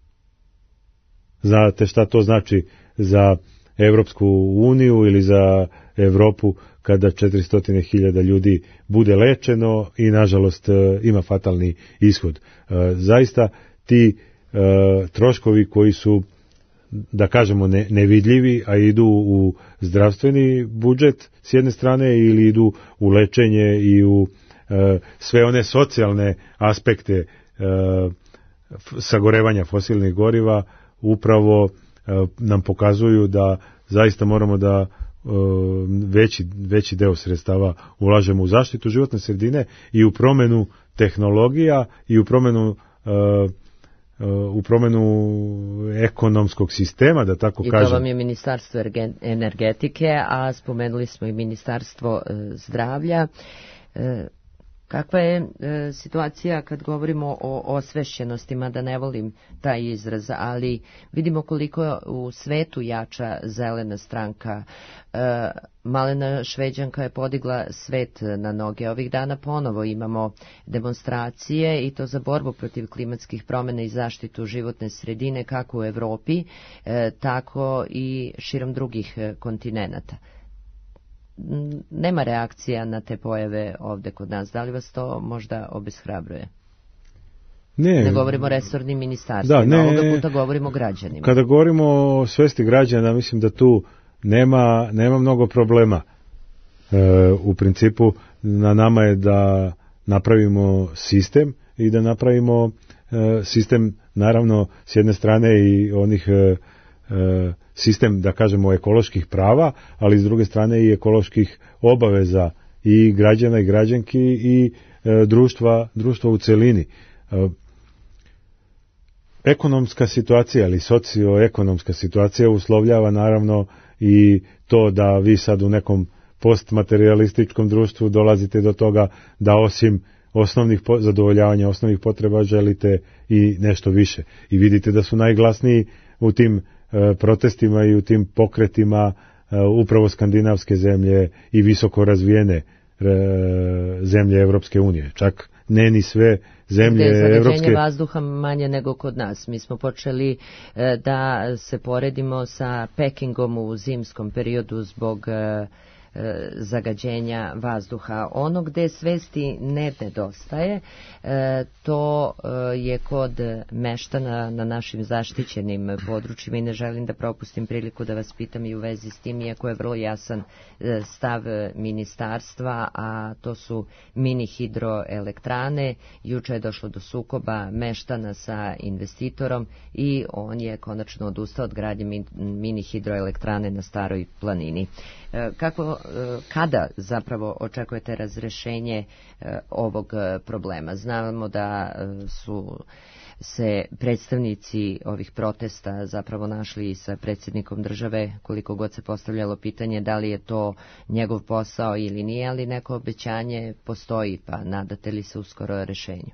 Znate šta to znači za Evropsku uniju ili za Evropu kada četiristo hiljada ljudi bude lečeno i nažalost ima fatalni ishod. Zaista ti troškovi koji su, da kažemo, ne, nevidljivi, a idu u zdravstveni budžet s jedne strane ili idu u lečenje i u sve one socijalne aspekte sagorevanja fosilnih goriva, upravo nam pokazuju da zaista moramo da veći, veći deo sredstava ulažemo u zaštitu životne sredine i u promenu tehnologija i u promenu u promenu ekonomskog sistema, da tako I kažem. I to vam je Ministarstvo energetike, a spomenuli smo i Ministarstvo zdravlja. Kakva je e, situacija kad govorimo o osvešćenostima, da ne volim taj izraz, ali vidimo koliko u svetu jača zelena stranka. E, Malena Šveđanka je podigla svet na noge. Ovih dana ponovo imamo demonstracije i to za borbu protiv klimatskih promjena i zaštitu životne sredine kako u Evropi, e, tako i širom drugih e, kontinenata. Nema reakcija na te pojave ovde kod nas. Da li vas to možda obeshrabruje? Ne. Ne govorimo o resornim ministarstvima, da, ne, ovoga puta govorimo o građanima. Kada govorimo o svesti građana, mislim da tu nema, nema mnogo problema. E, u principu na nama je da napravimo sistem i da napravimo e, sistem, naravno, s jedne strane i onih e, e, sistem, da kažemo, ekoloških prava, ali s druge strane i ekoloških obaveza i građana i građanki i e, društva, društva u celini. E, ekonomska situacija ili socioekonomska situacija uslovljava naravno i to da vi sad u nekom postmaterialističkom društvu dolazite do toga da osim osnovnih zadovoljavanja osnovnih potreba želite i nešto više. I vidite da su najglasniji u tim protestima i u tim pokretima upravo skandinavske zemlje i visoko razvijene zemlje Evropske unije. Čak ne ni sve zemlje Evropske... Evropske... vazduha manje nego kod nas. Mi smo počeli da se poredimo sa Pekingom u zimskom periodu zbog zagađenja vazduha. Ono gde svesti ne nedostaje, to je kod meštana na našim zaštićenim područjima i ne želim da propustim priliku da vas pitam i u vezi s tim, iako je vrlo jasan stav ministarstva, a to su mini hidroelektrane. Juče je došlo do sukoba meštana sa investitorom i on je konačno odustao od gradnje mini hidroelektrane na Staroj planini. Kako, kada zapravo očekujete razrešenje ovog problema? Znamo da su se predstavnici ovih protesta zapravo našli sa predsjednikom države, koliko god se postavljalo pitanje da li je to njegov posao ili nije, ali neko obećanje postoji, pa nadate li se uskoro rešenju?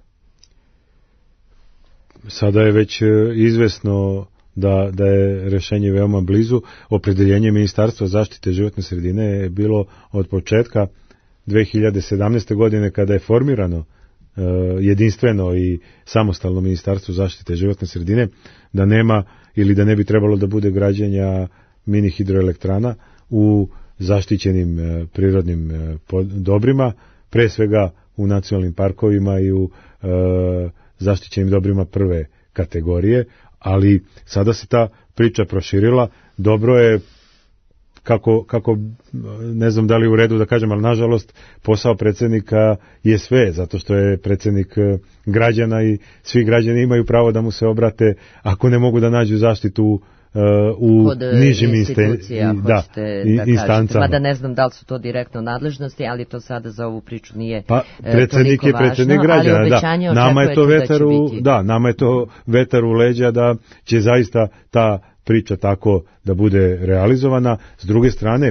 Sada je već izvesno da, da je rešenje veoma blizu. Opredeljenje Ministarstva zaštite životne sredine je bilo od početka dve hiljade sedamnaeste. godine kada je formirano uh, jedinstveno i samostalno Ministarstvo zaštite životne sredine, da nema ili da ne bi trebalo da bude građenja mini hidroelektrana u zaštićenim uh, prirodnim uh, pod, dobrima, pre svega u nacionalnim parkovima i u uh, zaštićenim dobrima prve kategorije, ali sada se ta priča proširila. Dobro je, kako, kako ne znam da li u redu da kažem, ali nažalost posao predsjednika je sve, zato što je predsjednik građana i svi građani imaju pravo da mu se obrate ako ne mogu da nađu zaštitu uh, u Pod nižim institucija, inste, da, da instancama. Mada ne znam da li su to direktno nadležnosti, ali to sada za ovu priču nije pa, predsjednik je predsjednik građana, da. Nama je to vetar u, da, da, nama je to vetar u leđa da će zaista ta priča tako da bude realizovana. S druge strane,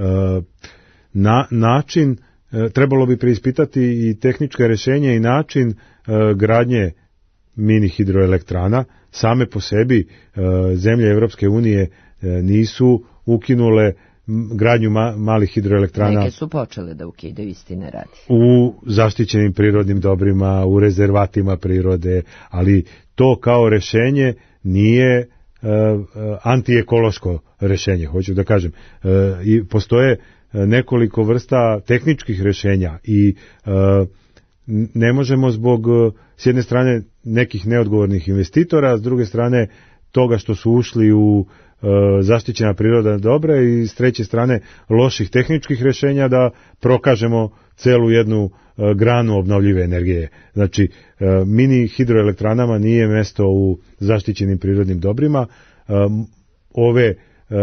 na, način, trebalo bi preispitati i tehnička rješenja i način gradnje mini hidroelektrana. Same po sebi zemlje Evropske unije nisu ukinule gradnju ma, malih hidroelektrana. Neke su počele da ukidaju, istine radi. U zaštićenim prirodnim dobrima, u rezervatima prirode, ali to kao rešenje nije uh, antiekološko rešenje, hoću da kažem. Uh, i postoje nekoliko vrsta tehničkih rešenja i uh, ne možemo zbog, s jedne strane, nekih neodgovornih investitora, s druge strane toga što su ušli u zaštićena priroda dobra i s treće strane loših tehničkih rješenja da prokažemo celu jednu granu obnovljive energije. Znači, mini hidroelektranama nije mesto u zaštićenim prirodnim dobrima. Ove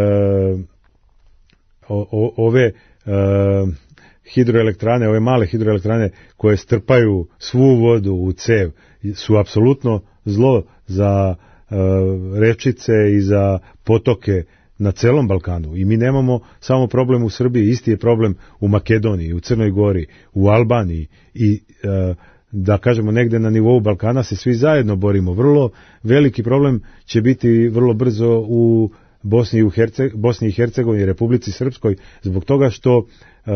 ove hidroelektrane, ove male hidroelektrane koje strpaju svu vodu u cev su apsolutno zlo za rečice i za potoke na celom Balkanu i mi nemamo samo problem u Srbiji, isti je problem u Makedoniji, u Crnoj Gori, u Albaniji i e, da kažemo negde na nivou Balkana se svi zajedno borimo. Vrlo veliki problem će biti vrlo brzo u Bosni i, u Herce, Bosni i Hercegovini, Republici Srpskoj, zbog toga što e,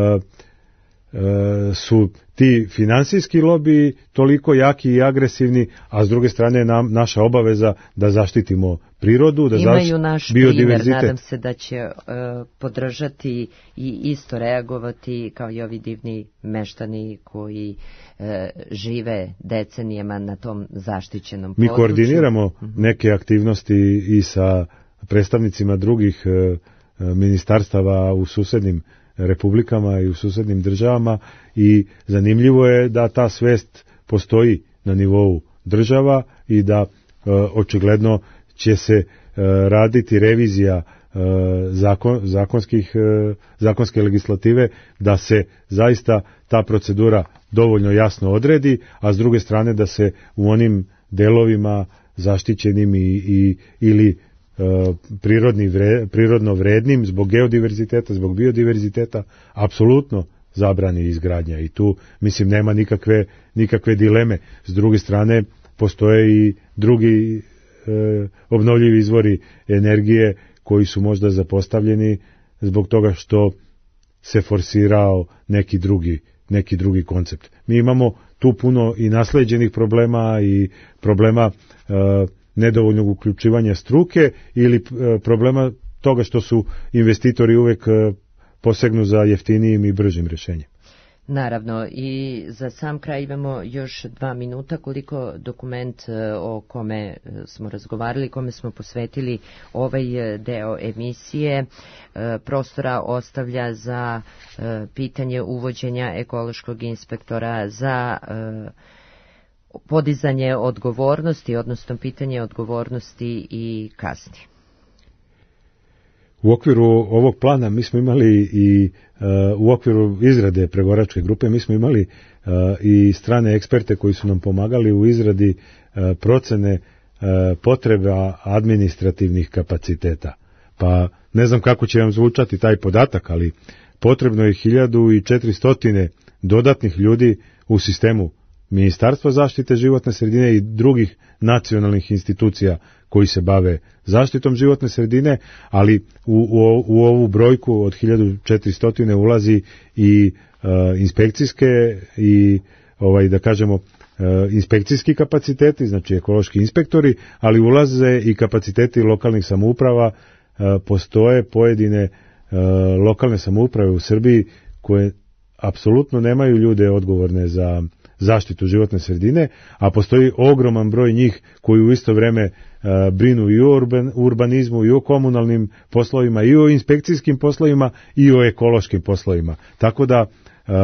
e, su ti finansijski lobiji toliko jaki i agresivni, a s druge strane nam, naša obaveza da zaštitimo prirodu, da imaju naš biodiverzitet. Primjer, nadam se da će uh, podržati i isto reagovati kao i ovi divni meštani koji uh, žive decenijama na tom zaštićenom Mi području. Mi koordiniramo neke aktivnosti i sa predstavnicima drugih uh, ministarstava u susednim republikama i u susednim državama i zanimljivo je da ta svest postoji na nivou država i da uh, očigledno će se uh, raditi revizija uh, zakon, zakonskih, uh, zakonske legislative da se zaista ta procedura dovoljno jasno odredi, a s druge strane da se u onim delovima zaštićenim i, i, ili uh, prirodni vre, prirodno vrednim zbog geodiverziteta, zbog biodiverziteta, apsolutno zabrani izgradnja i tu mislim nema nikakve, nikakve dileme. S druge strane postoje i drugi e, obnovljivi izvori energije koji su možda zapostavljeni zbog toga što se forsirao neki drugi, neki drugi koncept. Mi imamo tu puno i nasleđenih problema i problema e, nedovoljnog uključivanja struke ili e, problema toga što su investitori uvek e, posegnu za jeftinijim i bržim rješenjem. Naravno, i za sam kraj imamo još dva minuta koliko dokument o kome smo razgovarali, kome smo posvetili ovaj deo emisije prostora ostavlja za pitanje uvođenja ekološkog inspektora, za podizanje odgovornosti, odnosno pitanje odgovornosti i kazni. U okviru ovog plana mi smo imali i uh, u okviru izrade pregovaračke grupe mi smo imali uh, i strane eksperte koji su nam pomagali u izradi uh, procene uh, potreba administrativnih kapaciteta. Pa ne znam kako će vam zvučati taj podatak, ali potrebno je hiljadu četiristo dodatnih ljudi u sistemu Ministarstva zaštite životne sredine i drugih nacionalnih institucija koji se bave zaštitom životne sredine, ali u, u, u ovu brojku od hiljadu četiristo ulazi i uh, inspekcijske i ovaj da kažemo uh, inspekcijski kapaciteti, znači ekološki inspektori, ali ulaze i kapaciteti lokalnih samouprava. Uh, postoje pojedine uh, lokalne samouprave u Srbiji koje apsolutno nemaju ljude odgovorne za zaštitu životne sredine, a postoji ogroman broj njih koji u isto vreme uh, brinu i o urban, urbanizmu, i o komunalnim poslovima, i o inspekcijskim poslovima, i o ekološkim poslovima. Tako da uh,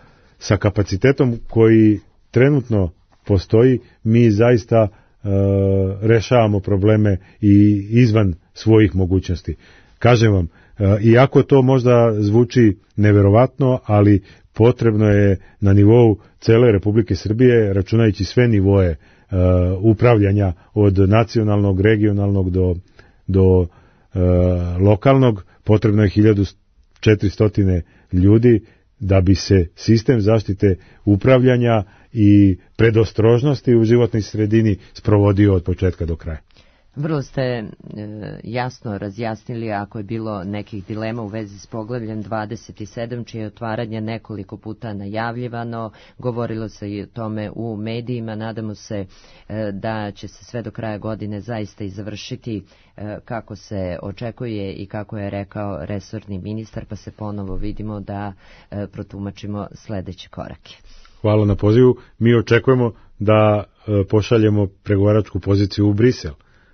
sa kapacitetom koji trenutno postoji, mi zaista uh, rešavamo probleme i izvan svojih mogućnosti. Kažem vam, uh, iako to možda zvuči neverovatno, ali potrebno je na nivou cele Republike Srbije, računajući sve nivoe uh, upravljanja od nacionalnog, regionalnog do, do uh, lokalnog, potrebno je hiljadu četiristo ljudi da bi se sistem zaštite upravljanja i predostrožnosti u životnoj sredini sprovodio od početka do kraja. Vrlo ste e, jasno razjasnili ako je bilo nekih dilema u vezi s poglavljem dvadeset sedam, čije je otvaranje nekoliko puta najavljivano, govorilo se i o tome u medijima, nadamo se e, da će se sve do kraja godine zaista i završiti e, kako se očekuje i kako je rekao resorni ministar, pa se ponovo vidimo da e, protumačimo sledeće korake. Hvala na pozivu. Mi očekujemo da e, pošaljemo pregovaračku poziciju u Brisel.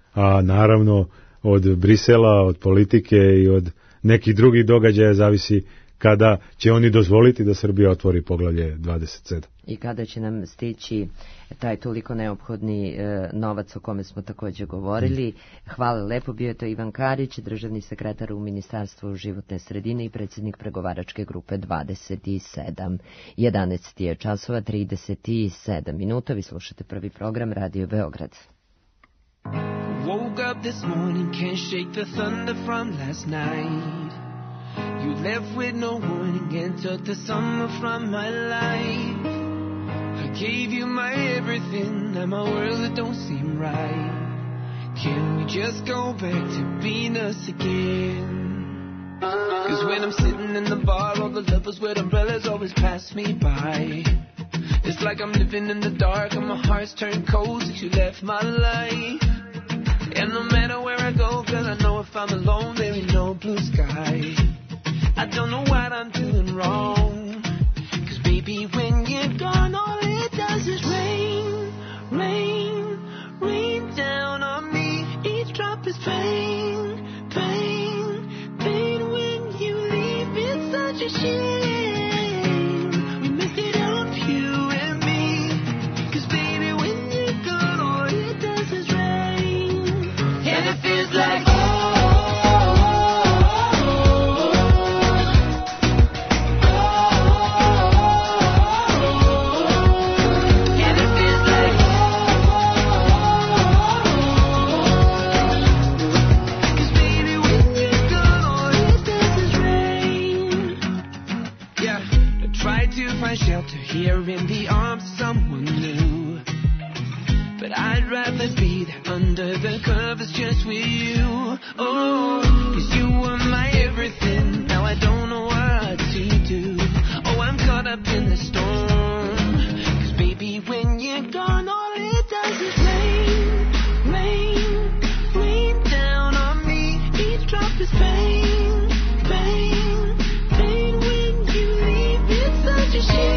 A naravno od Brisela, od politike i od nekih drugih događaja zavisi kada će oni dozvoliti da Srbija otvori poglavlje dvadeset sedam. I kada će nam stići taj toliko neophodni e, novac o kome smo također govorili. Hvala lepo, bio je to Ivan Karić, državni sekretar u Ministarstvu životne sredine i predsjednik pregovaračke grupe dvadeset sedam. jedanaest je časova, trideset sedam minuta, vi slušate prvi program Radio Beograd. woke up this morning, can't shake the thunder from last night. You left with no warning and took the summer from my life. I gave you my everything, now my world it don't seem right. Can we just go back to being us again? Cause when I'm sitting in the bar, all the lovers with umbrellas always pass me by. It's like I'm living in the dark and my heart's turned cold since you left my life. And no matter where I go, girl, I know if I'm alone, there ain't no blue sky. I don't know what I'm doing wrong. Cause baby, when you're gone, all it does is rain, rain, rain down on me. Each drop is pain, pain, pain. When you leave, it's such a shame. We messed it up, you and me. Cause baby, when you're gone, all it does is rain. And it feels like shelter here in the arms of someone new. But I'd rather be there under the covers just with you. Oh, cause you were my everything. Now I don't know what to do. Oh, I'm caught up in the storm. Cause baby, when you're gone, all it does is rain, rain, rain down on me. Each drop is pain, pain, pain. When you leave, it's such a shame.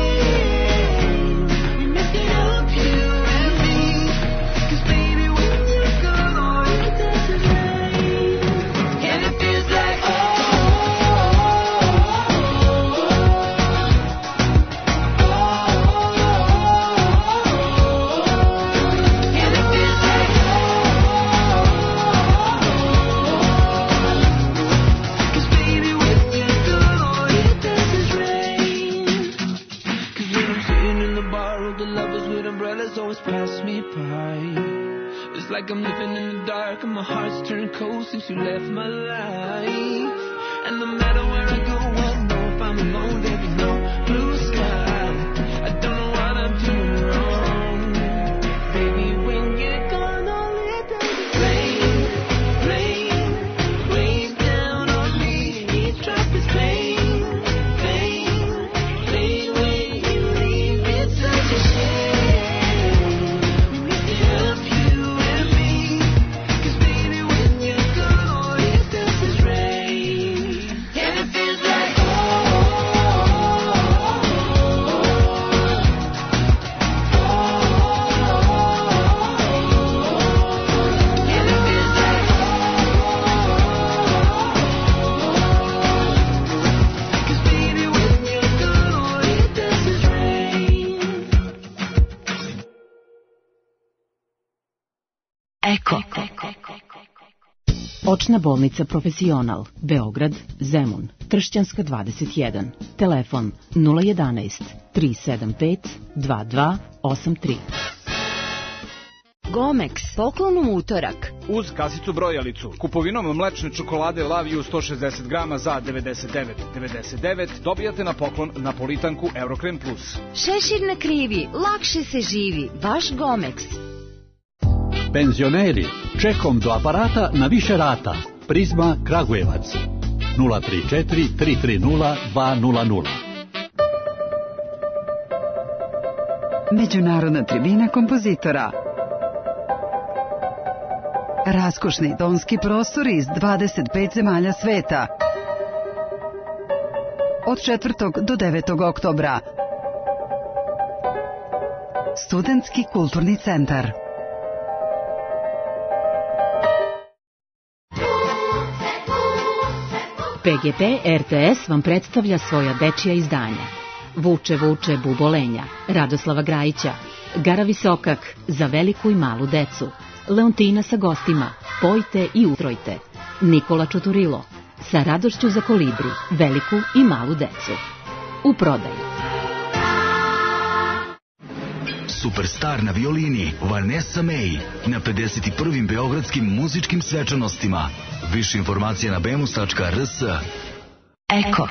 Like I'm living in the dark and my heart's turned cold since you left my life. And no matter where I go, I know if I'm alone, there be no blue sky. I don't know what I'm doing wrong. Baby, when you're gone, all it does is rain, rain, rain down on me. Each drop is pain, pain, pain. When you leave, it's such a shame. Eko. Očna bolnica Profesional, Beograd, Zemun, Tršćanska dvadeset jedan. Telefon nula jedanaest tri sedam pet dva dva osam tri. Gomex, poklon u utorak. Uz kasicu brojalicu. Kupovinom mlečne čokolade Laviju sto šezdeset grama za devedeset devet devedeset devet dobijate na poklon napolitanku Eurokrem Plus. Šešir na krivi, lakše se živi. Vaš Gomex. Penzioneri, čekom do aparata na više rata. Prizma Kragujevac. nula tri četiri tri tri nula dva nula nula. Međunarodna tribina kompozitora. Raskošni tonski prostori iz dvadeset pet zemalja sveta. Od četvrtog do devetog oktobra. Studentski kulturni centar. P G P R T S vam predstavlja svoja dečija izdanja. Vuče, vuče, bubolenja, Radoslava Grajića, Gara Visokak, za veliku i malu decu, Leontina sa gostima, Pojte i utrojte, Nikola Čoturilo, sa radošću za kolibri, veliku i malu decu. U prodaju. superstar na violini Vanessa May na pedeset prvim beogradskim muzičkim svečanostima. Više informacija na bemus tačka r s. Eko.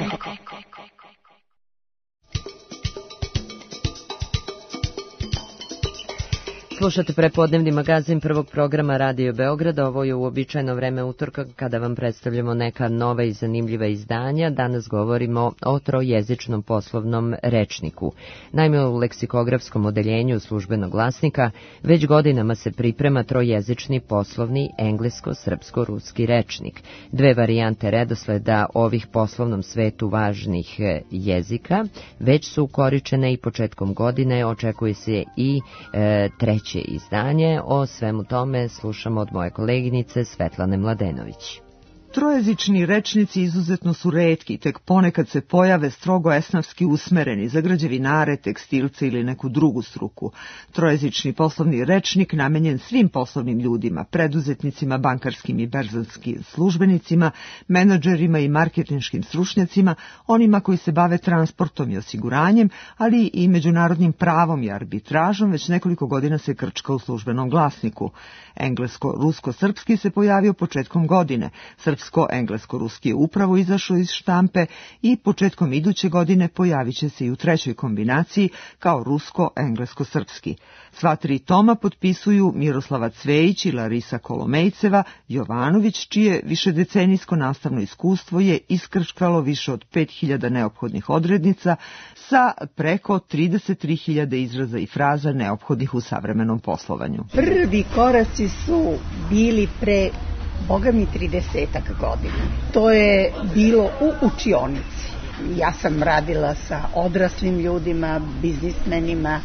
Slušate prepodnevni magazin prvog programa Radio Beograda. Ovo je uobičajeno vreme utorka kada vam predstavljamo neka nova i zanimljiva izdanja. Danas govorimo o trojezičnom poslovnom rečniku. Naime, u leksikografskom odeljenju Službenog glasnika već godinama se priprema trojezični poslovni englesko-srpsko-ruski rečnik. Dve varijante redosleda ovih poslovnom svetu važnih jezika već su ukoričene i početkom godine očekuje se i e, treći izdanje. O svemu tome slušamo od moje koleginice Svetlane Mladenović. Trojezični rečnici izuzetno su retki, tek ponekad se pojave strogo esnafski usmereni za građevinare, tekstilce ili neku drugu struku. Trojezični poslovni rečnik namenjen svim poslovnim ljudima, preduzetnicima, bankarskim i berzanskim službenicima, menadžerima i marketinškim stručnjacima, onima koji se bave transportom i osiguranjem, ali i međunarodnim pravom i arbitražom, već nekoliko godina se krčka u Službenom glasniku. Englesko-rusko-srpski se pojavio početkom godine, Srpsko-englesko-ruski je upravo izašao iz štampe i početkom iduće godine pojavit će se i u trećoj kombinaciji kao rusko-englesko-srpski. Sva tri toma potpisuju Miroslava Cvejić i Larisa Kolomejceva Jovanović, čije višedecenijsko nastavno iskustvo je iskrčkalo više od pet hiljada neophodnih odrednica sa preko trideset tri hiljade izraza i fraza neophodnih u savremenom poslovanju. Prvi koraci su bili pre Boga mi tridesetak godina. To je bilo u učionici. Ja sam radila sa odraslim ljudima, biznismenima,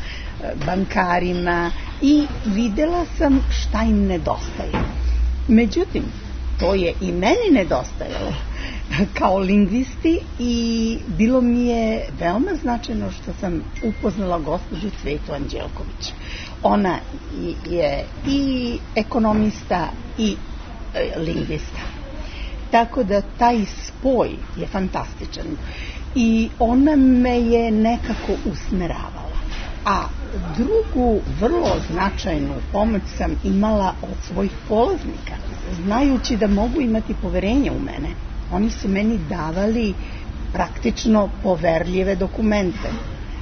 bankarima i videla sam šta im nedostaje. Međutim, to je i meni nedostajalo kao lingvisti i bilo mi je veoma značajno što sam upoznala gospođu Cvetu Anđelković. Ona je i ekonomista i lingvista. Tako da taj spoj je fantastičan i ona me je nekako usmeravala. A drugu vrlo značajnu pomoć sam imala od svojih polaznika, znajući da mogu imati poverenje u mene. Oni su meni davali praktično poverljive dokumente,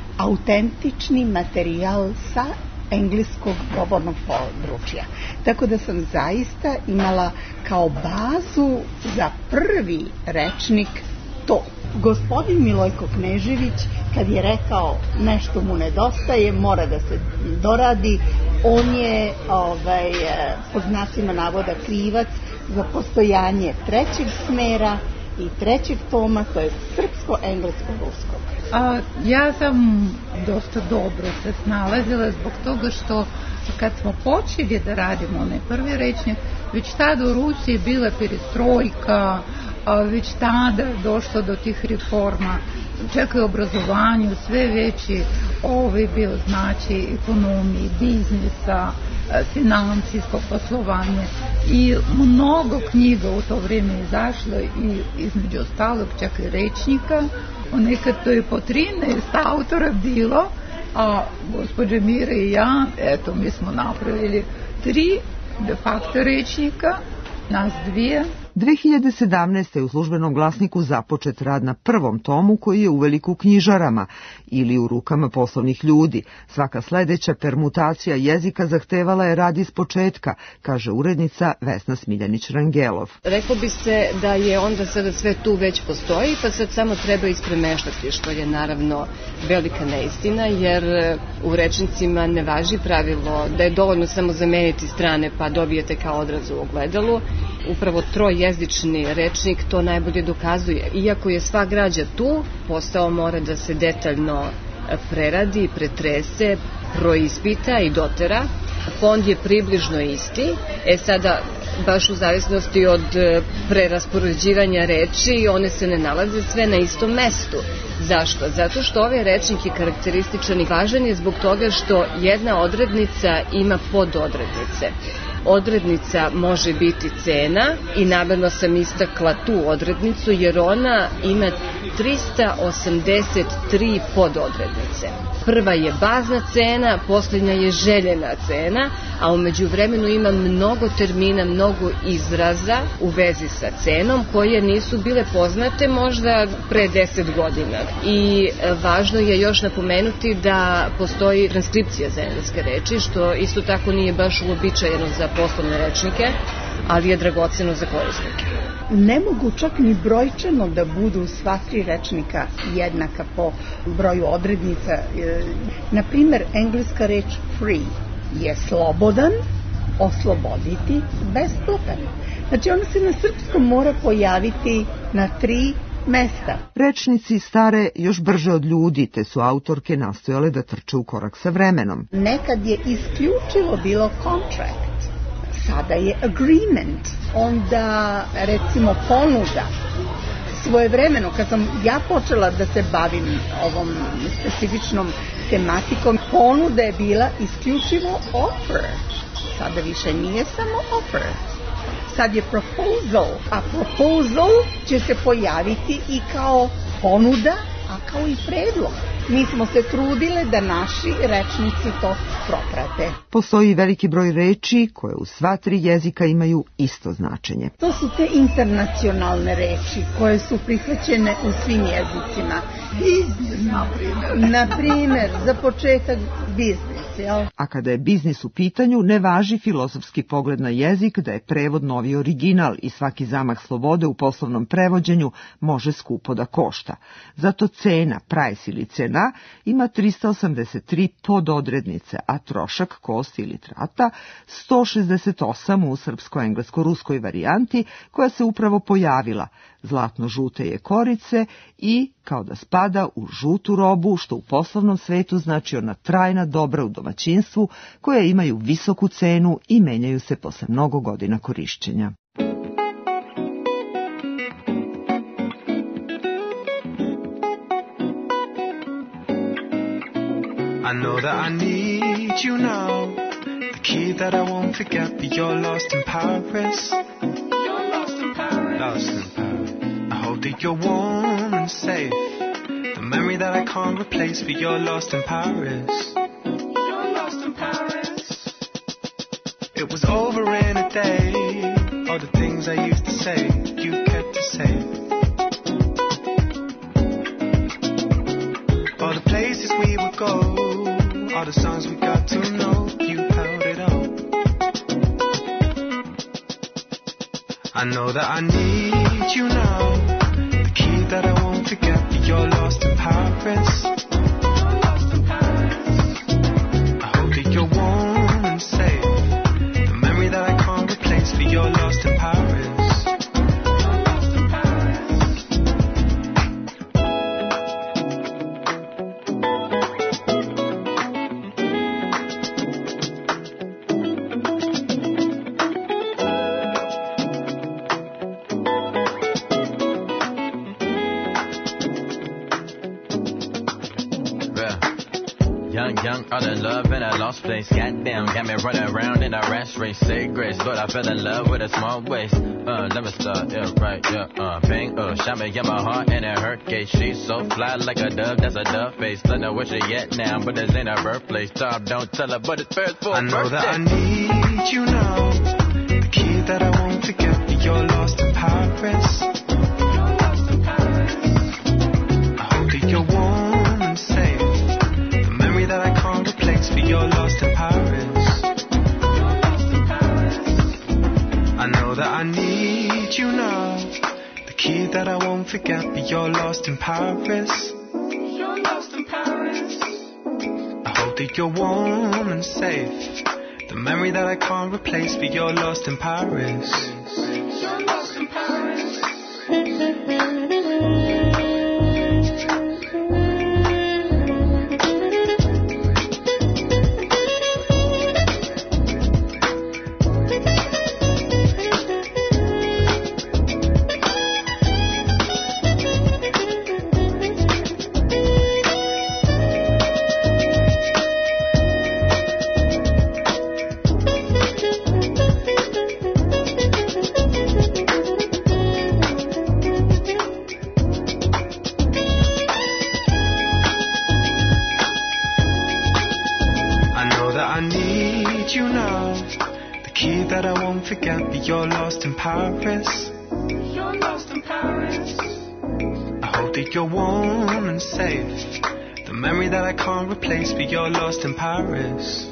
autentični materijal sa engleskog govornog područja. Tako da sam zaista imala kao bazu za prvi rečnik to. Gospodin Milojko Knežević, kad je rekao nešto mu nedostaje, mora da se doradi, on je ovaj, po znacima navoda krivac za postojanje trećeg smera i trećeg toma, to je srpsko-englesko-rusko. A, ja sam dosta dobro se snalazila zbog toga što kad smo počeli da radimo onaj prvi rečnik, već tada u Rusiji bila perestrojka, a već tada došlo do tih reforma, čak i obrazovanju, sve veći ovaj bio znači ekonomiji, biznisa, financijsko poslovanje i mnogo knjiga u to vrijeme izašlo i između ostalog čak i rečnika. Nekad to je po trinaest autora bilo, a gospođa Mira i ja, eto mi smo napravili tri de facto rečnika, nas dvije. dve hiljade sedamnaeste. u Službenom glasniku započet rad na prvom tomu koji je uveliko u knjižarama ili u rukama poslovnih ljudi. Svaka sledeća permutacija jezika zahtevala je rad iz početka, kaže urednica Vesna Smiljanić-Rangelov. Reklo bi se da je onda sada sve tu već postoji, pa sad samo treba ispremeštati, što je naravno velika neistina, jer u rečnicima ne važi pravilo da je dovoljno samo zameniti strane pa dobijete kao odraz u ogledalu. Upravo trojezični rečnik to najbolje dokazuje. Iako je sva građa tu, posao mora da se detaljno preradi, pretrese, proispita i dotera. Fond je približno isti. E sada, baš u zavisnosti od preraspoređivanja reči, one se ne nalaze sve na istom mestu. Zašto? Zato što ovaj rečnik je karakterističan i važan je zbog toga što jedna odrednica ima pododrednice. odrednica može biti cena i namjerno sam istakla tu odrednicu jer ona ima trista osamdeset tri pododrednice. Prva je bazna cena, posljednja je željena cena, a u međuvremenu ima mnogo termina, mnogo izraza u vezi sa cenom koje nisu bile poznate možda pre deset godina. I važno je još napomenuti da postoji transkripcija za engleske reči, što isto tako nije baš uobičajeno za poslovne rečnike, ali je dragoceno za korisnike. Ne mogu čak ni brojčano da budu sva tri rečnika jednaka po broju odrednica. Na primjer, engleska reč free je slobodan, osloboditi, besplatan. Znači ona se na srpskom mora pojaviti na tri mesta. Rečnici stare još brže od ljudi, te su autorke nastojale da trče u korak sa vremenom. Nekad je isključivo bilo contract, sada je agreement, onda recimo ponuda. Svojevremeno, kad sam ja počela da se bavim ovom specifičnom tematikom, ponuda je bila isključivo offer. Sada više nije samo offer. Sad je proposal, a proposal će se pojaviti i kao ponuda, a kao i predlog. Mi smo se trudile da naši rečnici to proprate. Postoji veliki broj reči koje u sva tri jezika imaju isto značenje. To su te internacionalne reči koje su prihvaćene u svim jezicima. Biznis, na primjer. Na primjer, za početak biznis, jel? A kada je biznis u pitanju, ne važi filozofski pogled na jezik da je prevod novi original i svaki zamah slobode u poslovnom prevođenju može skupo da košta. Zato cena, price ili cena ima trista osamdeset tri pododrednice, a trošak, kost ili trata sto šezdeset osam u srpsko-englesko-ruskoj varijanti koja se upravo pojavila. Zlatno-žute je korice i kao da spada u žutu robu, što u poslovnom svetu znači ona trajna dobra u domaćinstvu koja imaju visoku cenu i menjaju se posle mnogo godina korišćenja. I know that I need you now, the key that I won't forget, but you're lost in Paris. You're lost in Paris. Lost in Paris. I hope that you're warm and safe, the memory that I can't replace, but you're lost in Paris. You're lost in Paris. It was over in a day, all the things I used to say, you kept to say. All the places we would go, all the songs we got to know, you held it up. I know that I need you now, the key that I won't forget, but you're lost in Paris. I hope that you're warm and safe, the memory that I can't replace, but you're lost in Paris. All in love in a lost place. Goddamn, got me running around in a rash race. Say grace, Lord, I fell in love with a small waist. Uh, let me start, yeah, right, yeah, uh, bang, uh, shot me in my heart and it hurt case. She's so fly like a dove, that's a dove face. Don't know where she at now, but this ain't her birthplace. Tom, don't tell her, but it's first for I know birthday. that I need you now, the key that I won't forget, but you're lost in Paris. You're lost in Paris. I hope that you're warm and safe, the memory that I can't replace, but you're lost in Paris. You're lost in Paris. I know that I need you now, the key that I won't forget, but you're lost in Paris. You're lost in Paris. I hope that you're warm and safe, the memory that I can't replace, but you're lost in Paris. You're lost in Paris. you now. The key that I won't forget, but you're lost in Paris. You're lost in Paris. I hope that you're warm and safe. The memory that I can't replace, but you're lost in Paris.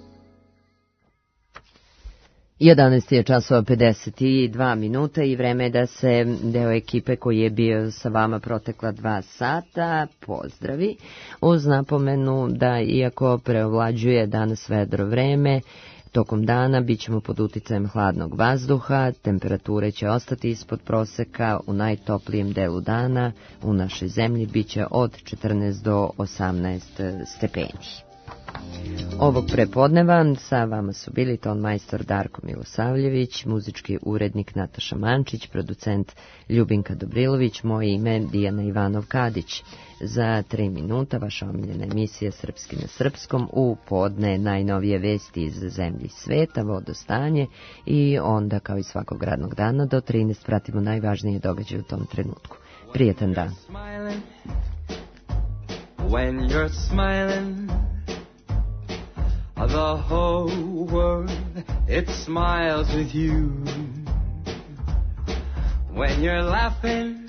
jedanaest je časova pedeset dva minuta i vreme je da se deo ekipe koji je bio sa vama protekla dva sata pozdravi uz napomenu da iako preovlađuje danas vedro vreme, tokom dana bit ćemo pod uticajem hladnog vazduha, temperature će ostati ispod proseka, u najtoplijem delu dana u našoj zemlji bit će od četrnaest do osamnaest stepeni. Ovog prepodneva sa vama su bili ton majstor Darko Milosavljević, muzički urednik Nataša Mančić, producent Ljubinka Dobrilović, moje ime Dijana Ivanov-Kadić. Za tri minuta vaša omiljena emisija Srpski na srpskom, u podne najnovije vesti iz zemlji i sveta, vodostanje i onda kao i svakog radnog dana do trinaest pratimo najvažnije događaje u tom trenutku. Prijetan dan. When you're smiling, the whole world, it smiles with you. When you're laughing,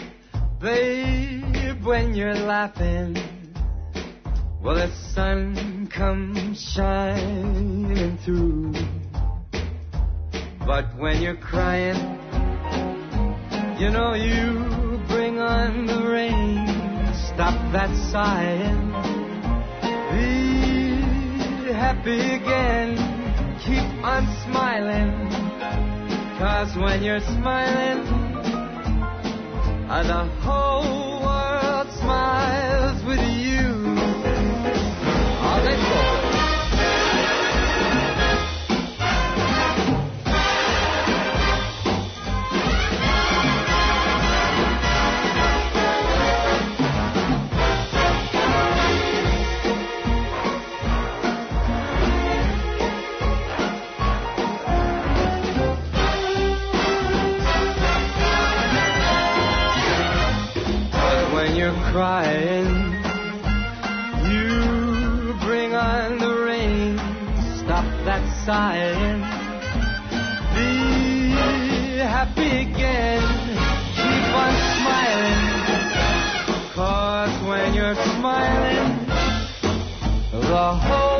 babe, when you're laughing, well, the sun comes shining through. But when you're crying, you know you bring on the rain. Stop that sighing. Be happy again. Keep on smiling. 'Cause when you're smiling, the whole world smiles with you. Oh, let's go. Crying, you bring on the rain. Stop that sighing. Be happy again. Keep on smiling. 'Cause when you're smiling, the whole